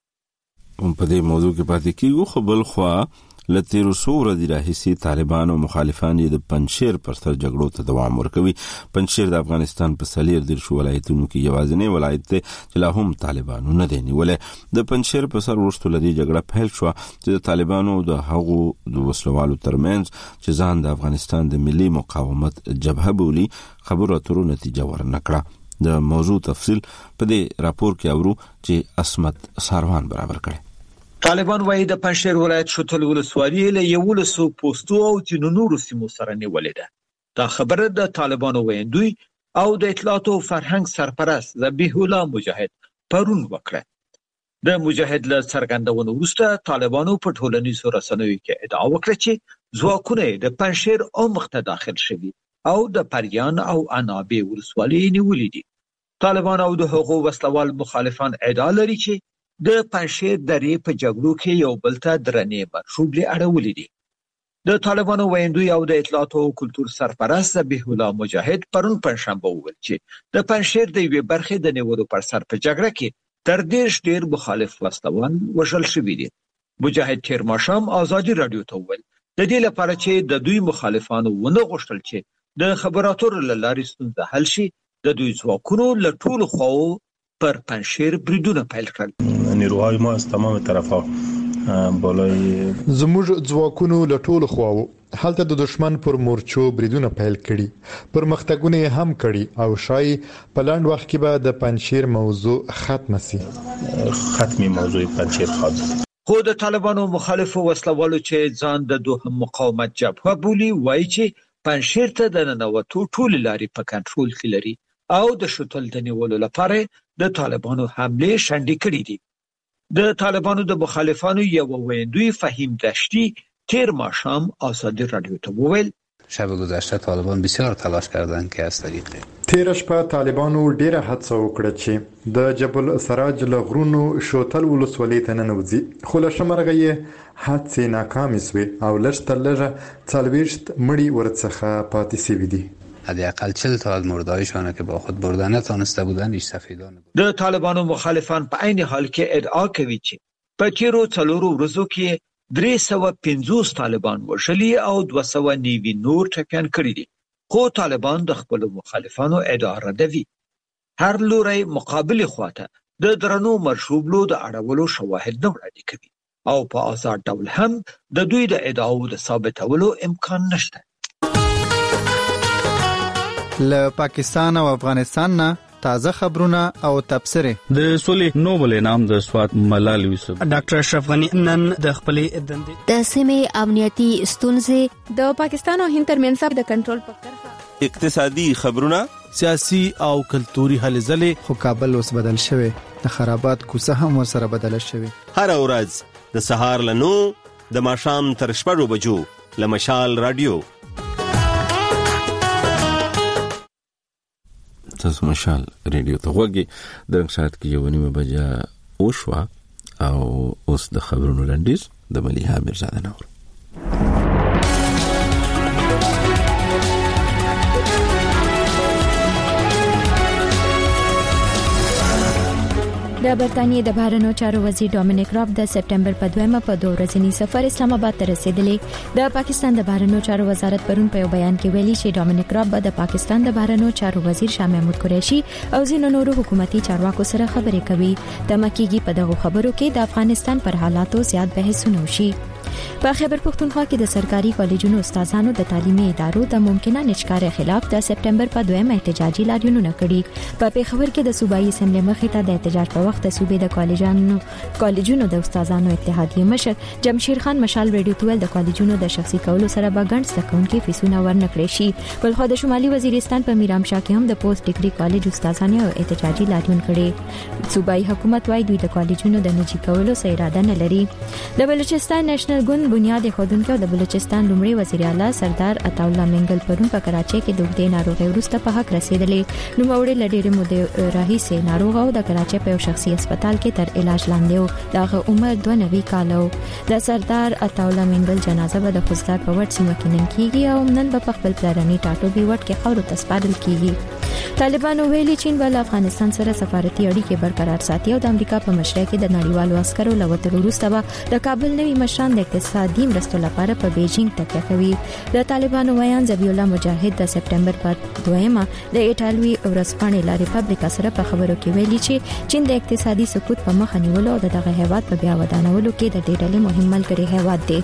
په دې موضوع کې پاتې کیږو خو بل خو لتیرو سوره د راهسي طالبان او مخالفان د پنشیر پر سر جګړو ته دوام ورکوي. پنشیر د افغانستان په سلیر د ولایتونو کې یوازینی ولایت دی چې لا هم طالبانو نه دی نیولې. د پنشیر په سر ورستو لدی جګړه پیل شو چې د طالبانو د هغو د وسلوالو ترمنځ چې ځان د افغانستان د ملي مقاومت جبهه بولي خبرو اترو نتیجه ورنکړه. د موضوع تفصیل په دې راپور کې اورو چې اسمت ساروان برابر کړي. طالبان وايي د پنشیر ولایت شتل ولسوالۍ له 1100 پوسټو او د نورو سیمو سره نیولې ده. دا خبره د طالبانو ویندوی او د اطلاعات او فرهنګ سرپرست ذبیح الله مجاهد پرون وکړه. د مجاهد له څرګندونو وروسته طالبانو په ټولنیزو رسنیو کې ادعا وکړه چې ځواکونه د پنشیر عمق ته داخل شوي او د پریان او انابه ولسوالۍ نیولې دي. طالبان او د حقوق وسلوال مخالفان ادعا لري چې د پنشیر درې په جګړو کې یو بل ته درنې مرشوبلې اړولې دي. د طالبانو ویندوی او د اطلاعات او کلتور سرپرست ذبیح الله مجاهد پرون پنځشنبه وویل چې د پنشیر د یوې برخې د نیولو پر سر په جګړه کې تر ډېر مخالف وسلوال وژل شوي دي. مجاهد تیر ماښام ازادي رادیو ته وویل د دې لپاره چې د دوی مخالفانو ونه غوښتل چې د خبراتو لارې ستونزه حل شي د دوی ځواکونو له ټولو خواو پر پنشیر بریدونه پیل کړل. نیروهای ما از تمام طرفا بالای زموږ ځواکونو له ټولو خواو هلته د دشمن پر مورچو بریدونه پیل کړي پرمختګونه یې هم کړي او شای په لاند وخت کې به د پنشیر موضوع ختم شي. ختمي موضوع پنشیر ختم. خو د طالبانو مخالفو وسلوالو چې ځان د دوه مقاومت جبهه بولي وایي چې پنشیر ته د ننوتو ټول لارې په کنټرول کې لري او د شتل د نیولو لپاره د طالبانو حمله شنډې کړې دي. د طالبانو د مخالفانو یو ویندوی فهیم دشتی تیر ماښام آزادی رادیو ته وویل شب گذشته طالبان بسیار تلاش کردند که از طریق تیر شپه طالبانو ډیره هڅه وکړه چې د جبل سراج له غرونو شوتل ولسوالۍ ته ننوځي خو له شمرغه یې هڅې ناکامې سوې او لږ تر لږه 40 مړي ورڅخه پاتې شوي دي. حداقل 40 تا از مردهایشان که با خود بردن نتوانسته بودند استفاده بود. د طالبانو مخالفان په عین حال کې ادعا کوي چې په تیرو 4 ورځو کې 350 طالبان وژلي او 290 نور ټپیان کړي دي. خو طالبان د خپل مخالفانو ادعا ردوي. هر لوري مقابل خواته د درنو مرشوبلو د اړولو شواهد نه وړاندې کوي او په آزاد ډول هم د دوی د ادعاو د ثابتولو امکان نشته. له پاکستان او افغانستان نه تازه خبرونه او تبصره. د سولې نوبل انعام د سوات ملال یوسف. ډاکټر اشرف غنی نن د خپلې دندې د سیمې امنیتي ستونزې، د پاکستان او هند ترمنځ د کنټرول په کرښه، اقتصادي خبرونه، سیاسي او کلتوري هلې ځلې. خو کابل اوس بدل شوی، د خرابات کوڅه هم ورسره بدله شوی. هر ورځ د سهار له 9 د ماښام تر 6 بجو له مشال رادیو. تاسو مشال رادیو ته وګورئ. د ساعت کې 9:30 بجې وشوه او اوس د خبرونو لنډیز د ملیحه میرزاده نور. د برتانیې د بهرنیو چارو وزیر ډومینیک راب د سپټمبر په 2 په 2 ورځنی سفر اسلام آباد ته رسیدلی. د پاکستان د بهرنیو چارو وزارت پرون په یو بیان کې ویلي چې ډومینیک راب د پاکستان د بهرنیو چارو وزیر شاه محمود قریشي او ځینو نورو حکومتي چارواکو سره خبرې کوي. د مکیږي په دغه خبرو کې د افغانستان پر حالاتو زیات بحثونه وشي. په خیبر پختونخوا کې د سرکاري کالجونو استادانو د تعلیمي ادارو د ممکنه نشکارۍ خلاف د سپټمبر په 2 احتجاجي لاریونونه کړي. په پیښور کې د صوبایي اسمبلی مخې ته د احتجاج په وخت صوبې د کالجونو د استادانو اتحادیې مشر جمشید خان مشال رادیو تویل د کالجونو د شخصي کولو سره به ګڼ سکونکي فیسونه ورنکړي شي. بلخو د شمالي وزیرستان په میرامشاه کې هم د پوسټ ډیګري کالج استادانو احتجاجي لاریون کړي. صوبایي حکومت وايي دوی د کالجونو د نجی کولو اراده نه لري. د بلوچستان نېشنل ګوند بنیاد خودونکو د بلوچستان لومړي وزیر اعلی سردار عطاالله منګل پرون په کراچۍ کې د وګړي ناروغي وروسته په حق رسیدلې. نو موړي لډېر مودې راهیسې ناروغ او د کراچۍ په یو شخصي هسپتال کې تر علاج لاندې و. دغه عمر 92 کال و. د سردار عطاالله منګل جنازه به د خوزدار په وټ سیمه کې نن کیږي او نن په خپل پلرني ټاټوبي وټ کې خاورو تسپارل کیږي. طالبانو ویلي چین ول افغانستان سره سفارتي اړیکې برقرار ساتي او د امریکا په مشرۍ کې د نړیوالو عسکرو لوتلو وروسته به د کابل نوي مشران د اقتصادي مرستو لپاره په بیجینګ تکیه کوي. د طالبانو ویان ذبیح الله مجاهد د سپټمبر په 2 د ایټالوي ورځپاڼې لا ریپبلیکا سره په خبرو کې ویلي چې چین د اقتصادي سقوط په مخ نیولو او دغه هیواد په بیا ودانولو کې د دې ډلې مهم ملګری هیواد دی.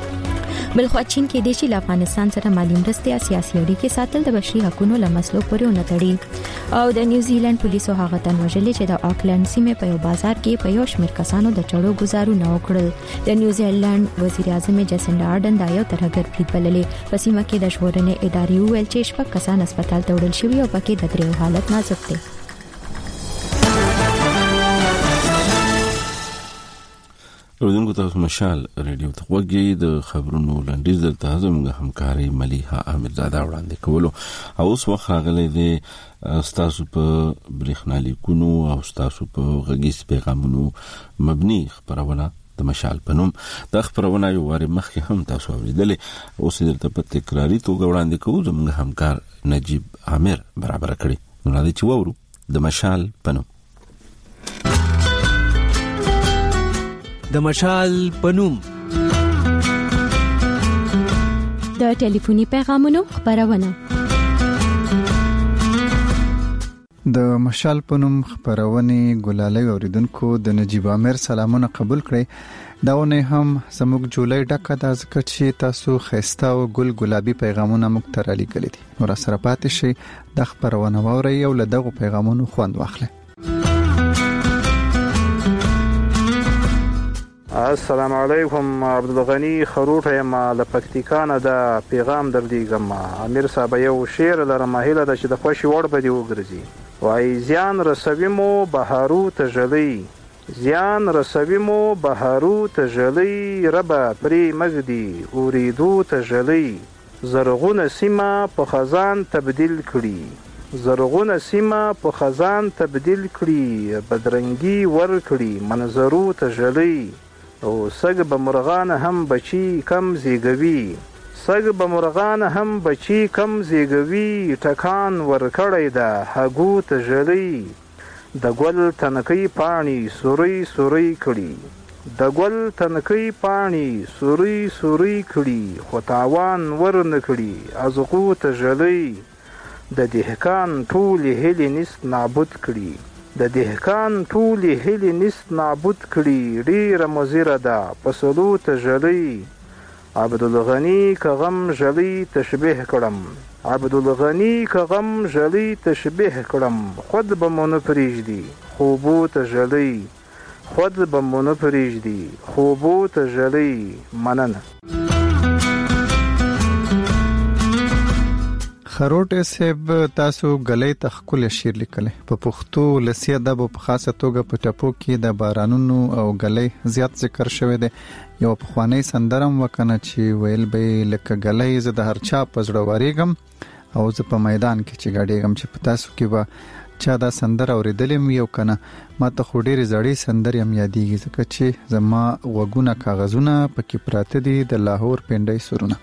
بلخو چین کې د شیل افغانستان سره مالی مرستې او سیاسي اړیکې ساتل د بشري حقوقو له مسلو پورې ونه تړي. او د نیوزیلند پولیسو هغه تن وژلې چې د آکلند سیمې په یو بازار کې په یو شمېر کسانو د چړو گزارونه وکړل. د نیوزیلند وزیر اعظم جسنډا آرډن دا یو ترهګر برید بللې. په سیمه کې د ژغورنې ادارې وویل چې 6 کسان هسپتال ته وړل شوي او پکې د 3 حالت نازک دی. رودونکو تاسو مشال رادیو ته وګورئ. د خبرونو لنډیز درته زموږ همکاري ملیحه امیرزاده وړاندې کولو. او اوس وخت راغلی دی ستاسو په برېښنالیکونو او ستاسو په غږیز پیغامونو مبني خبرونه د مشال په نوم. دا خبرونه یو واري مخکې هم تاسو اوریدلې، اوس درته په تکراري توګه وړاندې کوو. زموږ همکار نجیب عامر برابر کړی. نو راځئ چې وورو د مشال په نوم. د مشال پنوم د ټلیفوني پیغامونو خبرونه. د مشال پنوم خبرونه ګلالي اوریدونکو د نجیب عامر سلامونه قبول کړئ. داونه هم زموږ جولای ډکه د ذکر چې تاسو خسته او ګلابي پیغامونه مختار علی کړی دي. نو را سره پاتې شي د خبرونه ووري او له دغه پیغامونو خوند واخلئ. السلام علیکم. عبدالغنی خروټه یم له پکتیکا نه. د پیغام درلیږم. امیر صاحب یو شعر لرم، هیله ده چې د خوښې وړ به دې وګرځي. وایي زیان رسوي مو بهارو ته ژړی، زیان رسوي مو بهارو ته ژړی، ربه پرې مږدي اوریدو ته ژړی. زرغونه سیمه په خزان تبدیل کړي، زرغونه سیمه په خزان تبدیل کړي، بدرنګي ور کړي منظرو ته ژړی. او سګ به مرغان هم بچي کم زیږوي، سګ به مرغان هم بچي کم زیږوي، ټکان ورکړی ده هګو ته ژړی. د ګل تنکۍ پاڼې سورۍ سورۍ کړي، د ګل تنکۍ پاڼې سورۍ سورۍ کړي، خو تاوان ورنه کړي ازغو ته ژړی. د دهقان ټولې هیلې نس نابود کړي، د دهقان ټولې هیلې نس نابود کړي، ډیره مضره ده فصلو ته ژړی. عبدالغنی که غم ژړی تشبیه کړم، عبدالغنی که غم ژړی تشبیه کړم خود به مو نه پرېږدي خوبو ته ژړی خود به مو نه پرېږدي خوبو ته ژړی مننه. خروټ صاحب تاسو غلې تخکل شعر لیکل په پښتو لسی ادب په خاصه توګه په ټپو کې د بارانونو او غلې زیات ذکر شوی دی. یو پخوانی سندرم وکنه چې ویل به لکه غلې ز د هر چا پزړه وریګم او ز په میدان کې چې غاډېګم چې په تاسو کې به چا دا سندر اوریدلم یو کنه ما ته خو ډېری زړې سندر یم یادېږي ځکه چې زما وګونه کاغذونه پکې پراته دي د لاهور پنډۍ سرونه.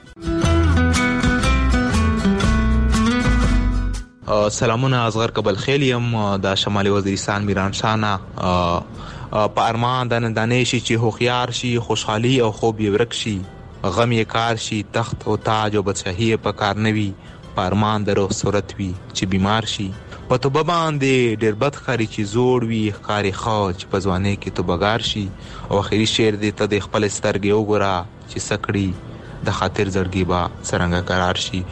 سلامونه اصغر کبل خیلیم د شمالي وزیرستان میرانشاه په ارمان د دانش چې هوښیار شي خوشحالي او خوب یې ورک شي غم یې کار شي تخت او تاج او بادشاهي په کار نوي په ارمان د روح صورت وي چې بیمار شي په توبه باندې ډېر بد ښکاري چې زوړ وي ښکاري ښه چې په ځوانۍ کې توبهګار شي او اخري شعر دی ته د خپل سترګې وګوره چې سکړي د خاطر زړګي به څرنګه قرار شي.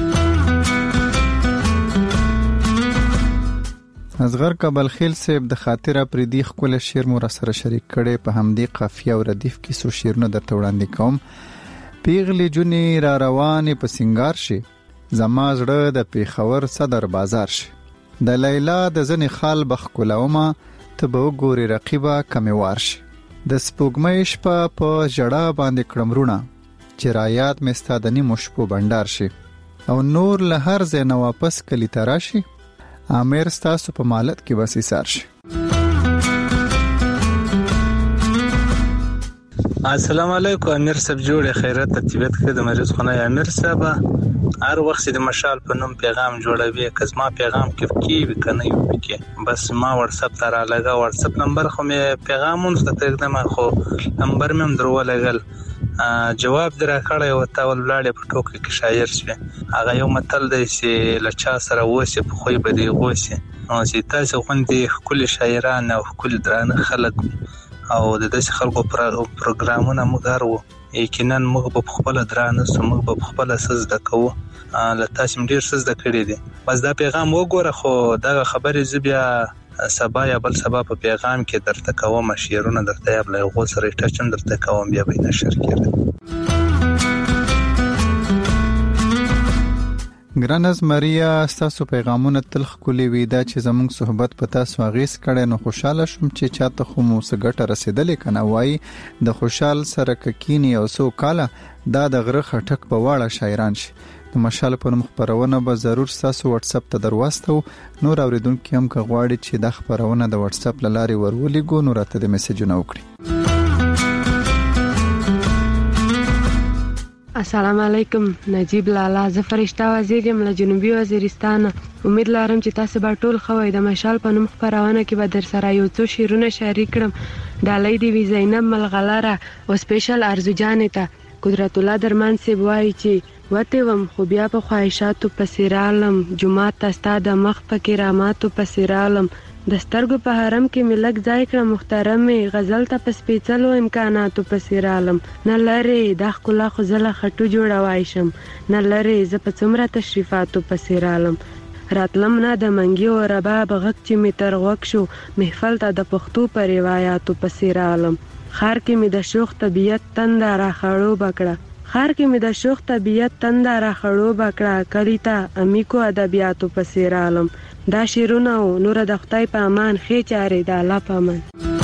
اصغر کبل خیل صاحب د خاطره پردي خپل شعر مو را سره شریک کړي په همدې قافیه او ردیف کې سو شعرونه درته وړاندې کوم. پیغلی جونی را روانې په سنگار شي زما زړه د پیښور صدر بازار شي د لیلا د ځنې خال بخکولاومه ته به وګوري رقیبه کمیوار شي د سپوږمۍ شپه په ژړا باندې کړمرونه چې رایات مې ستا د نیمو شپو بنډار شي او نور له هر ځای نه واپس کلی ته راشي امیر ستاسو په مالت کې بس ایثار شي. السلام علیکم امیر صاحب جوړ خیرات طبیعت کې د مریض خونه امیر صاحب هر وخت د مشال په نوم پیغام جوړوي کزما پیغام کې کنه یو کې بس ما واتس اپ ته را لګا واتس اپ نمبر خو مې پیغامونه ستته اقدام خو نمبر مې درو لګل جواب درا کړی او تا ول ولاړې په ټوکې کې شاعر شوه هغه یو متل دی چې لچا سره وسی په خوې بده غوسی او چې تاسو خوندې خپل شاعران او خپل درانه خلک او د دې خلکو پروګرامونه موږ یقینا موږ په خپل درانه سمو په خپل سزده کوو له تاسو ډیر سزده کړی دي بس دا پیغام وګوره خو دا خبرې زبیا سبا یا بل سبا په پیغام کې درته کوم شعرونه درته یا بل غو سره ټچم درته کوم بیا به نشر کړم. ګرانز ماریا تاسو پیغامونه تلخ کولې وی دا چې زموږ صحبت په تاسو اغیز کړي نو خوشاله شوم چې چاته خو مو سګټه رسیدلې کنه وای د خوشحال سره ککینی او سو کاله دا د غره خټک په واړه شاعران شي د مشال په نوم خبرونه به ضرور تاسو واتس اپ ته درواستو نور اوریدونکو هم که غواړي چې د خبرونه د واتس اپ لاري ورولېګو نو راته د میسجونه وکړي. السلام علیکم نجیب لالا زه فرشته وزیرم له جنوبي وزیرستان امید لرم چې تاسو به ټول خوای د مشال په نوم خبرونه کې به در سره یو څو شیرونه شریک کړم ډالۍ دی وی زینب ملغلره او سپیشل ارزو جان ته قدرت الله درمان سی وای چې وته وم خو بیا په خواهشاتو پسیرالم جمعه تاستا د مخ په کراماتو پسیرالم د سترګو په حرم کې ملک ځای کړ محترم غزل ته په سپیڅلو امکاناتو پسیرالم نه لری د خلا خزله خټو جوړوای شم نه لری ز په څومره تشریفاتو پسیرالم راتلم نه د منګي او رباب غک چې می تر غوک شو محفل ته د پښتو پر روایتو پسیرالم خار کې می د شوخ طبيعت تند را خړو بکړه خار کې می د شوخ طبيعت تند را خړو بکړه کلیتا امیکو ادبیاتو پسیرالم دا شیرونه او نور د خدای په امان خې چارې د الله په امان.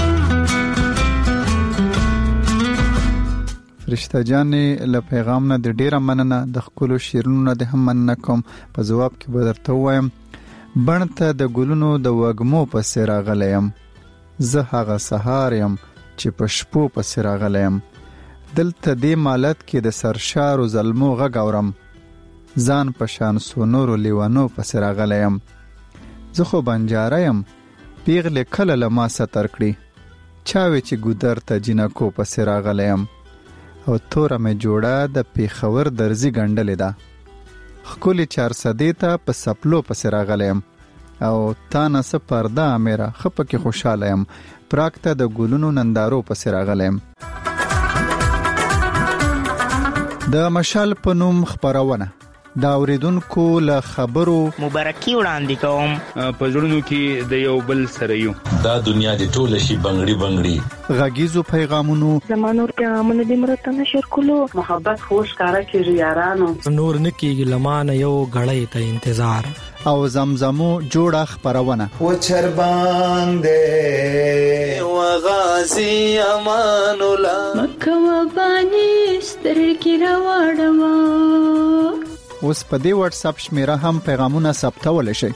فرشته جانې له پیغام نه د ډیره مننه د خپل شیرونو د هم مننه کوم په جواب کې به درته وایم بڼته د ګلونو د وګمو په سر راغلم زه هغه سهار يم چې په شپو په سر راغلم دلته دې مالت کې د سرشار او ظلمو غږ اورم ځان په شان سونورو لیوانو په سر راغلم زه خو بنجاره یم پیغله کله لما ستر کړی چاوي چې ګودر ته جنکو په سر راغلم او توره مې جوړه د پیښور درزي ګنډلې ده خولي 400 ته په سپلو په سر راغلم او تا نه څه پرده میرا خپکه خوشاله يم پراکته د ګلونو نندارو په سر راغلم. د مشال په نوم خبرونه دا اوریدونکو له خبرو مبارکي وړاندې کوم. په زړونو کې د یو بل سره یو. دا دنیا د ټوله شي بنگړي بنگړي. غږیزو پیغامونو زمانو پیغامونه د مرته نشر کولو محبت خوش کارا کیږي یارانو. نور نکیږي لمانه یو غړې ته انتظار. او زمزمو جوړه خبرونه و چربان دې و غازی امان الله مکه و بانی سترګې راوړم. اوس په دې واتس اپ شمیره هم پیغامونه ثبتول شي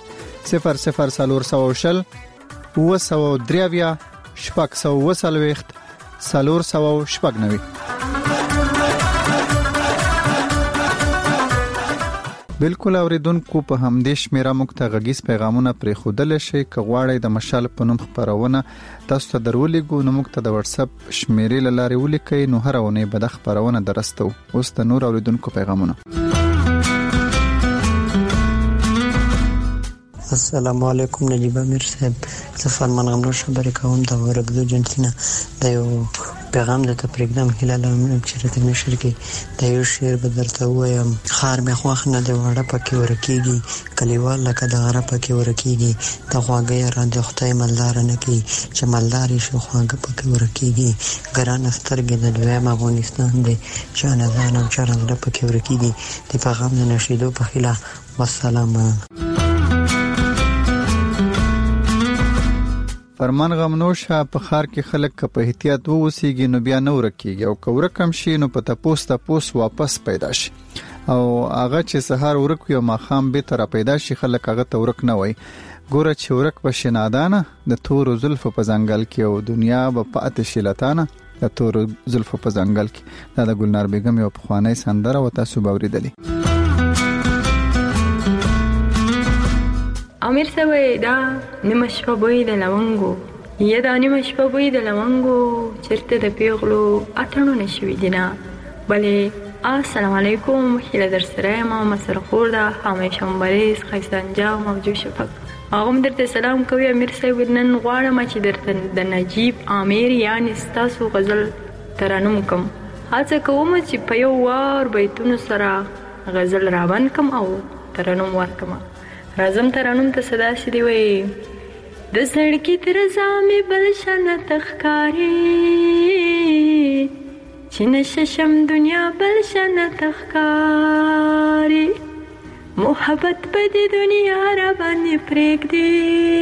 0040 903 490. بالکل اوریدونکو په همدې شمیره موږ ته غږیز پیغامونه پرې خودل شي که غواړئ د مشال په نوم خبرونه تاسو ته درولېږو نو موږ ته د واتس اپ شمیرې له لارې ولیکئ نو هر اونۍ به د خبرونه درستو. اوس د نور اوریدونکو پیغامونه. السلام علیکم نجیب امیر صاحب، زه فرمان غمرو خبرې کوم د ورګدو جنتینا د یو پیغام د پروګرام هلال چې راته نشر کې د یو شعر به درته وایم. خار مې خوښ نه دی وړه پکې ورکیږي کلیوال لکه د غره پکې ورکیږي د خواږه را د خدای مالدار نه کی چې مالداري شو خواږه پکې ورکیږي ګران سترګې د دویم افغانستان دی چې نه ځانم چرند پکې ورکیږي د پیغام د نشیدو په خلاف. والسلام. فرمان غمنوشه په خار کې خلک په احتیاط ووسیږي نو بیا نه ورکیږي او که ورکم شي نو په تپوس واپس پیدا شي او هغه چې سحر ورک یو ماخام به تر پیدا شي خلک هغه ته ورک نه وای. ګوره چې ورک بشي نادانه د تور زلف په ځنګل کې او دنیا به پاتې شي لتانه د تور زلف په ځنګل کې. دا د ګلنار بیگم یو پخوانی سندره و تاسو باوریدلی. امیر سوی دا نیمه شپه بوی د لونګو یا دا نیمه شپه بوی د لونګو چرته د پیغلو اتڼو نشوي دینا بلې. السلام علیکم هیله در سره ما مسر خور دا همیشه مبارز خیستانجا موجود شفق اغم درته سلام کوي امیر صاحب. نن غواړم چې درته د نجیب امیر یعنی ستاسو غزل ترانم کوم. هڅه کوم چې په یو وار بیتونو سره غزل راوند کوم او ترانم ورکم. رازم ترانم ته صدا سي دی وي د سړکی تر زامي بلشن تخکاری چې نشم دنیا بلشن تخکاری محبت په دې دنیا را باندې پرېګ دی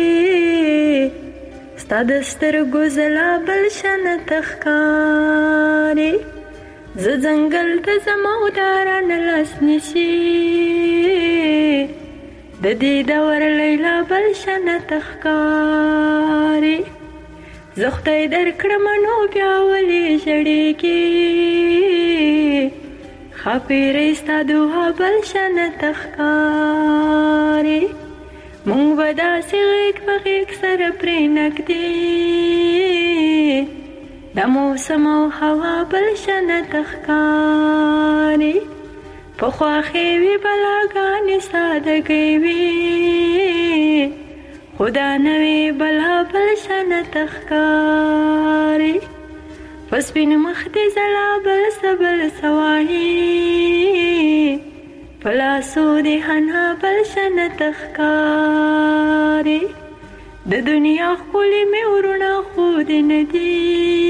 ستاد سترګو زلا بلشن تخکاری ز ځنګل ته زما وداران لاس نشي د دې دور لیلا بلشن تخکاری زه خدای درکړم نو بیا ولې ژړېږې خاپیرې ستا دوها بلشن تخکاری مونږ به داسې غېږ په غېږ سره پرې نږدې د موسم او هوا بلشن تخکاری پخوا خیوی بلاگانی سادگی وی خدا نوی بلا بلشن تخکاری پس بین مختی زلا بل سواهی پلاسو دی حنا بلشن تخکاری د دنیا خولی می ورونا خود ندی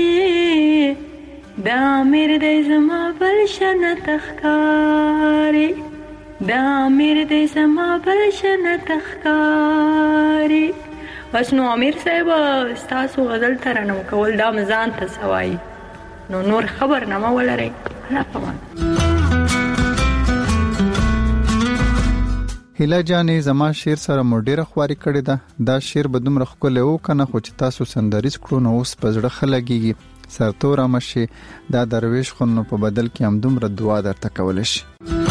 دا امیر دی زما بلشن تخکاری دا امیر دی زما بلشن تخکاری. بس نو امیر صاحب ستاسو غزل ترانم کول دا مزان ته سوای نو نور خبر نامه ولرئ. الله پامان. هیله جانې زما شعر سره مو ډیره خواري کړې ده. دا شعر به دومره ښکلی و که نه خو چې تاسو سندریز کړو نو اوس په زړه ښه لګېږي سرتوره مشي دا درویش خو نو په بدل کې هم دومره دعا درته کولی شي.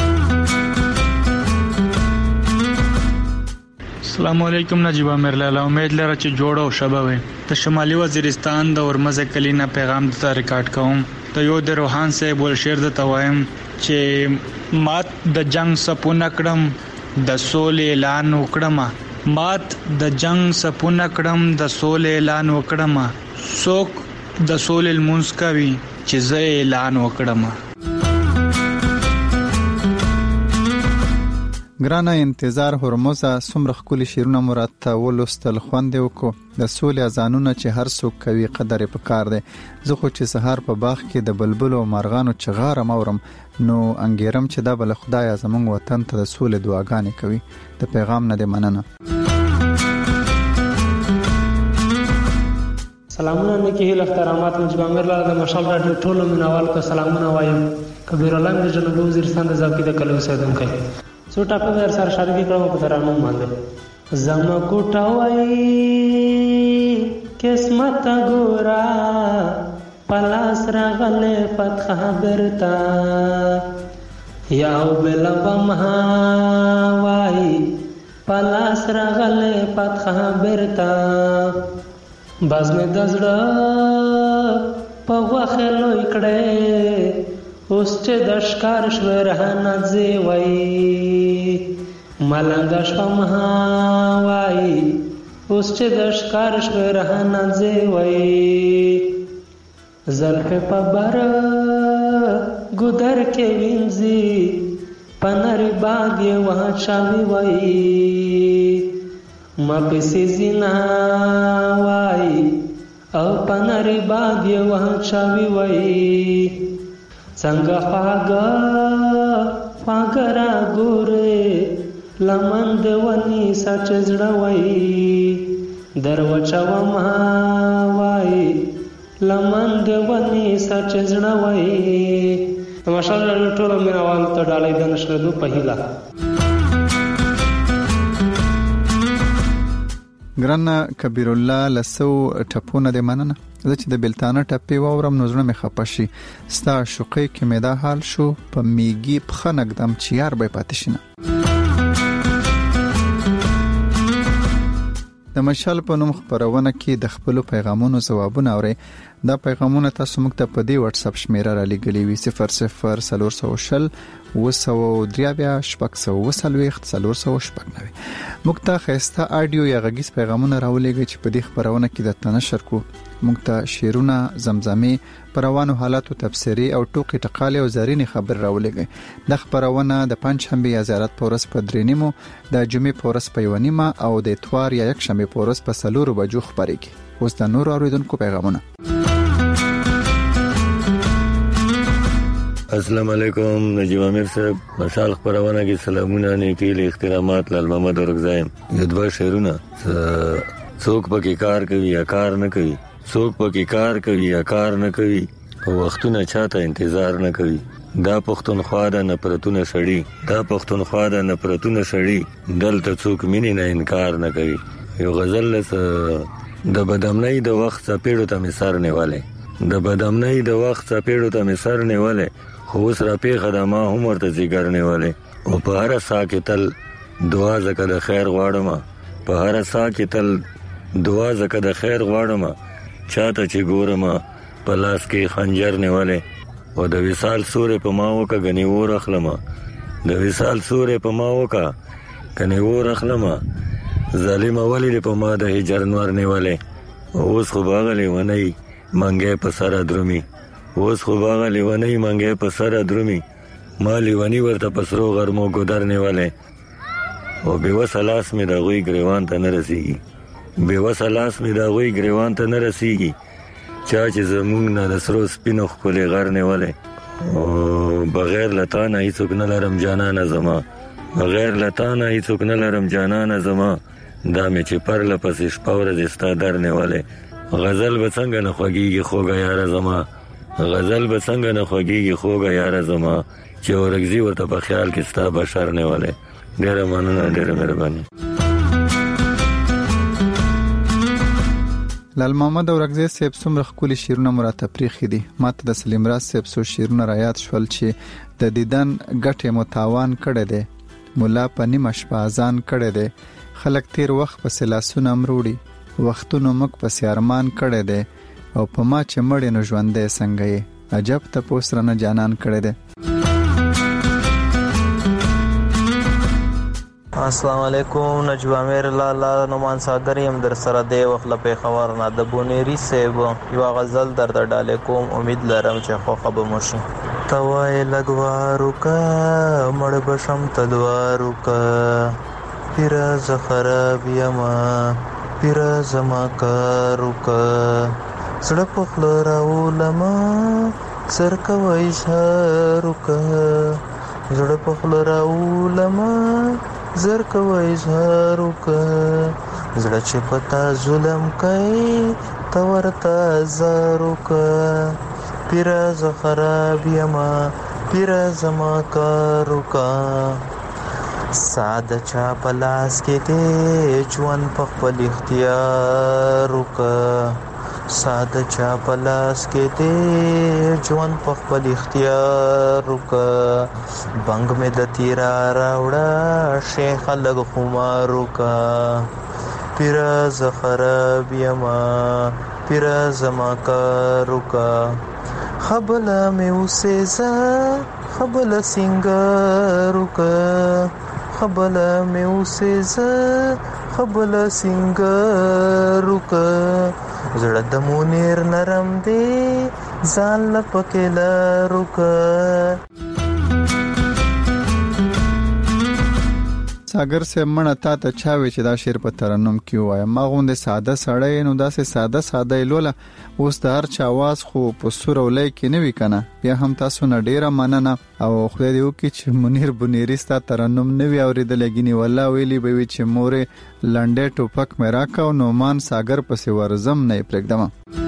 السلام علیکم نجیب امیر لاله امید لرم چې جوړ او شبه وي. د شمالي وزیرستان د ورمزه کلینا پیغام ته ریکارډ کوم. ته یو د روحان صاحب ول شعر د توایم چې مات د جنگ سپونه کړم د سولې اعلان وکړم مات د جنگ سپونه کړم د سولې اعلان وکړم څوک د سولې المنس کوي چې زه اعلان وکړم. ګرانه انتظار هرمزه څومره ښکلي شعرونه مو راته ولوستل، خوند یې وکړو. د سولې اذانونه چې هر څوک کوي قدر یې پکار دی. زه خو چې سهار په باغ کې د بلبلو او مارغانو چغارم اورم نو انګیرم چې دا بل خدای زموږ وطن ته د سولې دعاګانې کوي. د پیغام نه دې مننه. سلامونه نیکی هیله احترامات نجیب امیر لاله د مشال راډیو ټولو مینوالو ته سلامونه وایم. کبیر الله د جنوبي وزیرستان د زاوقي د کلو اوسیدونکی څو ټاپه در سره شریک کړم په ترانو باندې. زما کوټه وای قسمت ګورا پلاس راغله فتح برتا یاو بلوا مها وای پلاس راغله فتح برتا باز مې دزړه په واخه لوی کړه اوس چې د ښکار شوه رهنه ځي وای ملنګ شپه مها وای اوس چې د ښکار شوه رهنه ځي وای زلف په بر ګودر کې وینځي پنری باغ یې وها چاوي وای ما پسې زینا وای او پنری باغ یې وها چاوي وای څنګه خواږه را ګورې لمن د ونی سچ زړه وای دروچه ما وای لمن د ونی سچ زړه وای. ماشاءالله ټول مینوال ته ډالۍ د نشردو په هیله. ګرانه کبیر الله لسو ټپونه د مننه. زه چې د بلتانه ټپې واورم نو زړه مې خپه شي. ستا شوقې کې مې دا حال شو په میږي پخه نږدم چې یار به پاتې شي نه. د مشال په نوم خبرونه کې د خپل پیغامونو ځوابونه اوري. دا پیغامونه تاسو موږ ته په دې واتس اپ شمیره را لګلې وي 0040 وسلويخت موږ ته خسته اډیو یا غږیز پیغامونه راولېږي چې په دې خبرونه کې د تنشر کو موږ ته شعرونه، زمزمې، پروانو حالاتو تفسیری او ټوکې ټقالې او زرینې خبر راولېږي. د خبرونه د پنځشنبه یا زیارت پورس په 3:30، د جمعې پورس په 1:30 او د اتوار یا یکشنبه پورس په 4 بجو خبرېږي. اوس د نور اوریدونکو پیغامونه. السلام علیکم نجیب امیر صاحب، مشال خبرونه کې سلامونه نیکی له احترامات لال محمد ورغزایم. یو دوه شعرونه څوک پکې کار کوي یا کار نه کوي، څوک پکې کار کوي یا کار نه کوي او وختونه چاته انتظار نه کوي. دا پښتونخوا د نفرتونه شړی، دا پښتونخوا د نفرتونه شړی، دلته څوک مینې نه انکار نه کوي. یو غزل د بدامنۍ د وخت پیړو ته مثال نیواله، د بدامنۍ د وخت پیړو ته مثال نیواله، خو اوس را پیښه د ما هم ورته ذکر نیواله. او په هر سا کې تل دعا زکه د خیر غواړم، په هر سا کې تل دعا زکه د خیر غواړم، چاته چې ګورم په لاس کې خنجر نیواله. او د وصال سورې په ما وکه غنی ور اخلم، د وصال سورې په ما وکه غنی ور اخلم، ظالم اولی په ما د هجر نور نیواله. اوس خو باغلی ونی منګه په سر درومي، اوس خو باغلی ونی منګه په سر درومي، مالی ونی ورته پسرو غرمو ګدر نیواله. او به وسلاس می د غوي گریوان ته نه رسیږي، به وسلاس می د غوي گریوان ته نه رسیږي، چا چې زمونږ نه د سرو سپینو خپل غر نیواله. او بغیر لتانه هیڅوک نه لرم جانانه زما، بغیر لتانه هیڅوک نه لرم جانانه زما، دا مې چې پر لپس شپه ورځ ستا در نیواله. غزل به څنګه نه خوږیږي خوږه یاره زما، غزل به څنګه نه خوږیږي خوږه یاره زما، چې ورګزي ورته په خیال کې ستا بشر نیواله. ډېره مننه، ډېره مهرباني. لال محمد اورغزي صاحب څومره خولي شیرونه مراته پریخي دي. ماته د سلیم راز صاحب سو شیرونه را یاد شول چې د دیدن غټه متاوان کړه دي، مولا پنی مشپازان کړه دي، خلک تیر وخت په سلاسونه امروړي، وختونو مک په سیارمان کړه دي، او په ما چې مړ نه ژوندې څنګه یې عجب ته پوسرنه جانان کړه دي. السلام علیکم نجیب امیر لاله نومان صادر یم در سره دی وخت په خبر نه د بونيري سیب یو غزل در ډالې کوم، امید لرم چې خو خبر مو شي. توای لګوارو کا مړ بشم تدوارو کا پیرا زخراب یما پیرا زما کارو کا سړ په خپل راولما سر کوي شارو کا زړ په خپل راولما زر کوي شارو کا زړه چې پتا ظلم کوي تورتا زارو کا پیرا زخراب یما پیرا زما کارو کا ساده چا پلاس کې ته ژوند په خپل اختیار کا ساده چا پلاس کې ته ژوند په خپل اختیار کا بنګ مې د تیرا راوړه شیخ لګ خمارو کا پیرا زخراب یما پیرا زما کارو کا خبلا مې وسېزا خبلا سنگارو کا خبلا مې وسېزا خبلا سنگارو کا زړه د مونیر نرم دی ځان لپکې لارو کا ساګر سے مړه تا ته چاوي چې دا شعر په ترنم کې وای ما غوند ساده سړی نو داسې ساده لوله اوس د هر چا आवाज خو په سور ولای کې نه وی کنه بیا هم تاسو نه ډیره مننه او خدای دې وکړي چې منیر بنيري ستا ترنم نه وی اوریدل لګینی والله ویلی به وی چې مورې لنډه ټوپک مې راکاو نو مان ساګر پسې ورزم نه پرېږدم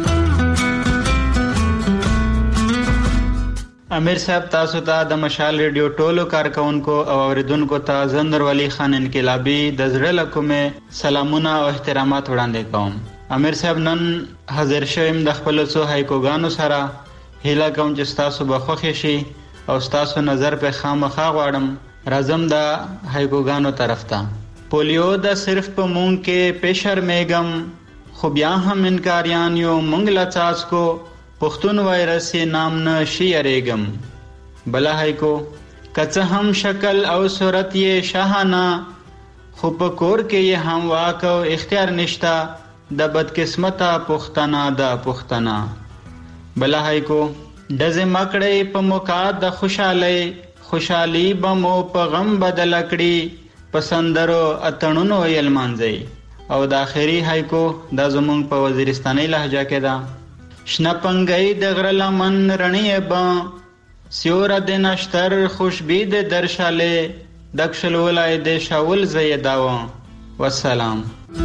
امیر صاحب تاسو ته د مشال ریډیو ټولو کارکونکو او اوریدونکو ته زندر ولی خان انقلابی د زړه له کومه سلامونه او احترامات وړاندې کوم. امیر صاحب نن حاضر شوم د خپل څو هایکوګانو سره هیله کوم چې تاسو به خوښ شي او تاسو نظر په خامخا غواړم راځم د هایکوګانو طرف ته. پولیو د صرف په مونږ کې پېشر میګم خو بیا هم انکاریان یو مونږ لچاس کو پختون وایرس نام نه شي اریګم بلا هایکو کڅه هم شکل او صورت یې شاهانه خو په کور کې یې هم واکو اختیار نشتا د بدقسمته پختنا د پختنا بلا هایکو دزه مکړې په موقع د خوشحالي بمو په غم بدل کړي پسندرو اتڼونو یل مانځي او د اخري هایکو د زمونږ په وزیرستاني لهجه کې دا شنپنګي د غرل من رڼې با سیور د نشتر خوشبید درشاله دکشل ولای د شاول زیداو والسلام.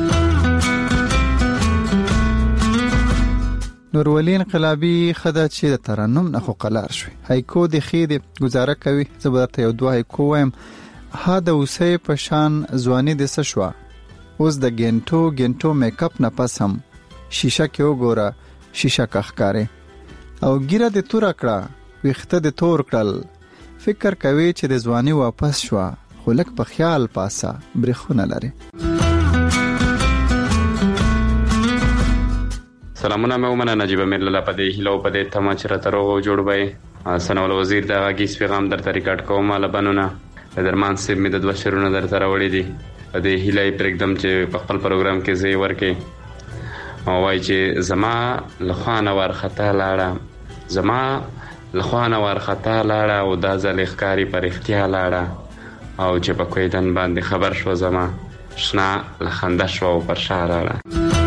نورولین انقلابی خدا چې د ترنم نه خو قلار شوی هایکو د خېد گزاره کوي زبرته یو دوه هایکو وایم ها د اوسې په شان ځواني د سشوا اوس د ګنټو میک اپ نه پس هم شیشه کې وګوره شیشه کخکاره او ګیره د تور کړه وخته د تور کړل فکر کوي چې د ځواني واپس شو خو لک په خیال پاسه برخونه لري. سلامونه مې ومنه نجیب امیر لاله په دې هیلو په دې تمه چې راته روغ جوړ وای سنول وزیر د غیس پیغام درته ریکارډ کوم لبنونه درمان سیب مې د دوه شرونه درته راوړي دي په دې هیله پرېږدم چې په خپل پروګرام کې زی ورکې او وای چې زما لخوانه ورخته لاړه او دا ځل ښکاری پر اختیار لاړه او چې په کویدن باندې خبر شو زما شنا لخنده شو پر شعر لاړه.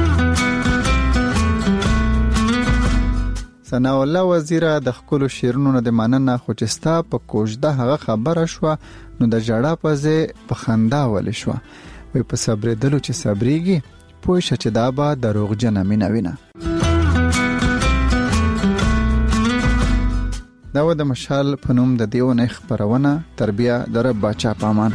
ثنا الله وزیره د خپل شیرونو د مننه خو چې ستا په کوژده هغه خبره شو نو د جړه پځه په خندا ول شو وي په صبر دلو چې صبرېږي پوه ش چې دا به دروغجن مینوینه. دا و د مشال په نوم د دیونه خبرونه تربیه در بچا پامان.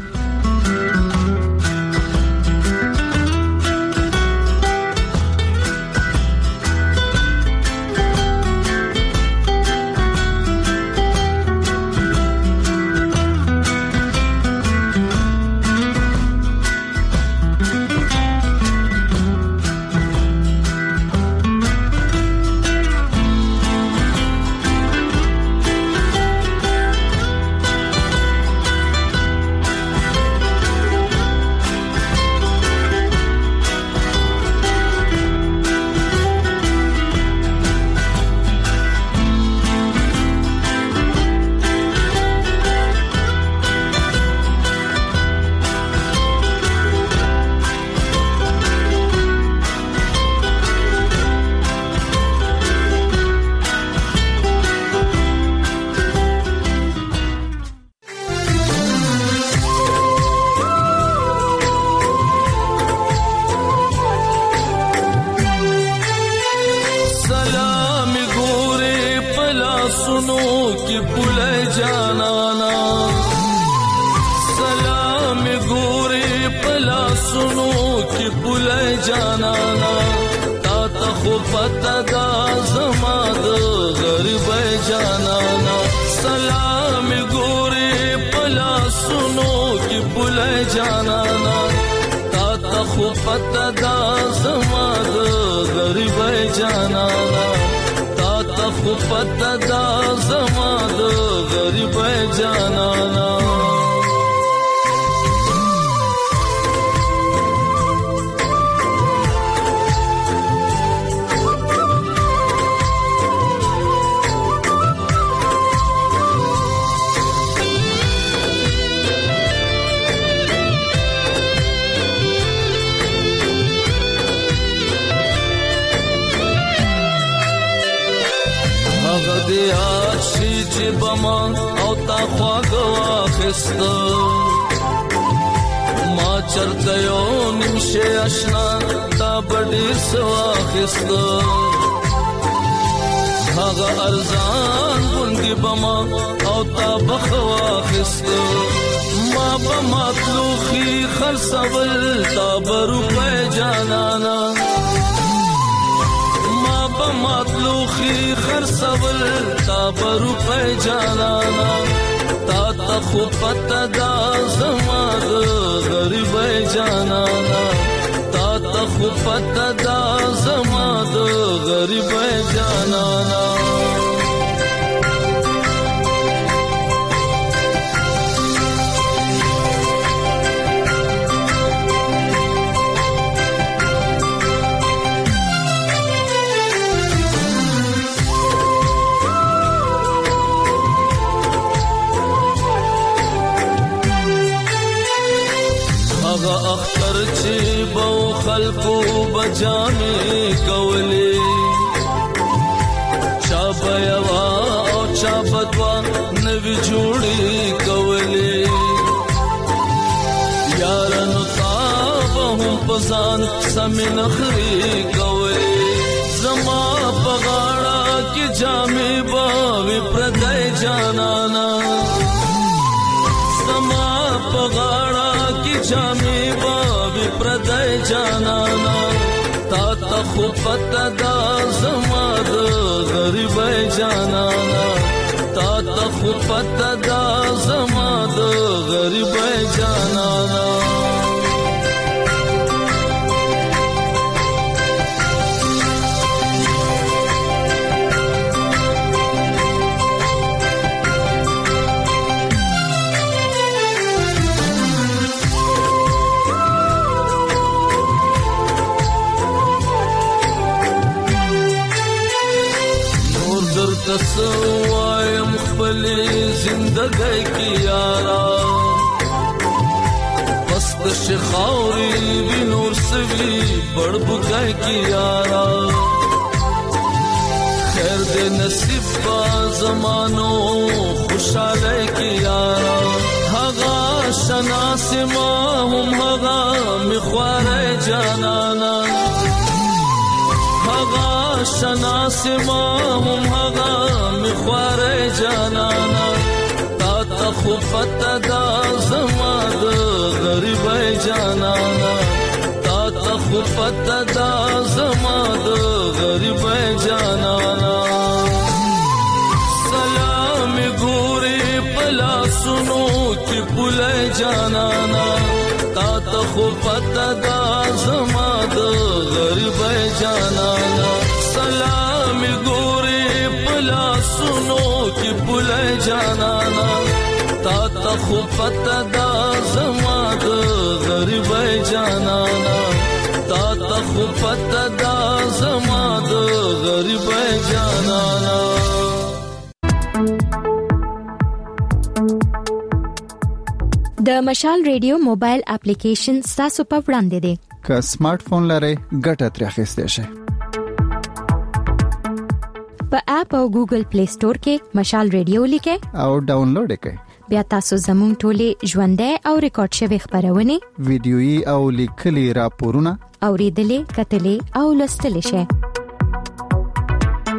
سلام ګوري پلا سنو کی پله جانانا سلام ګوري پلا سنو کی پله جانانا تا ته خو پتا دا زما د غریب جانانا سلام ګوري پلا سنو کی پله جانانا تا ته خو پتا دا زما د غریب جانانا تا ته خو پتا دا زما د غریب جانانا بما او تا خواگوا خستا ما چرته یو نمشه اشنا تا بڑی سوا خستا هاگا ارزان گنگی بما او تا بخوا خستا ما بمطلوخی خرسول تا برو پی جانانا مطلوخی خرسول تا برو پی جانانا تا تا خو پتا دا زما د غریب جانانا تا تا خو پتا دا زما د غریب جانانا اختر چی بو خلقو بجامی کولی چا بیوا او چا بدوا نوی جوڑی کولی یارنو تابهم پزان سمی نخری کولی زما پغاڑا کی جامی باوی پردائی جانانا زما پغاڑا کی جامی باوی پردائی جانانا تا تا خو پتا دا زما د غریب جانانا تا تا خو پتا دا زما د غریب جانانا تسوایم خپلی زندگی کی یارا پست شخاوری وی نور سوی بڑ بکای کی یارا خیر دے نصیب با زمانو خوشحالے کی یارا هغا شناس ما هم هغا مخوار جانانا هغا شناس ما هم هغا مخوار جانانا تا تا خو پتا دا زما د غریب جانانا تا تا خو پتا دا زما د غریب جانانا سلام ګوري پلا سنو کی پله جانانا تا تا خو پتا دا زما د غریب جانانا سلام ګوري پلا سنو کی پله جانانا تا تا خو پتا دا زما د غریب جانانا تا تا خو پتا دا زما د غریب جانانا د مشال ریډیو موبایل اپلیکیشن تاسو په وړاندې دی که سمارټ فون لرئ ګټه ترې اخیستی شئ په اپ او ګوګل پلی سٹور کې مشال ریډیو لیکئ او ډاونلوډ کړئ بیا تاسو زموږ ټولې ژوندۍ او ریکارډ شوی خبرونه ویډیويي او لیکلي راپورونه اوریدلې کتلې او لوستلې شئ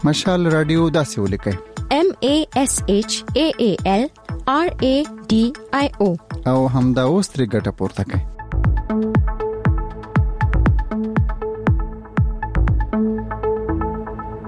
مشال رادیو داسې ولیکئ MASHAALRADIO او همدا اوس ترې ګټه پورته کړئ.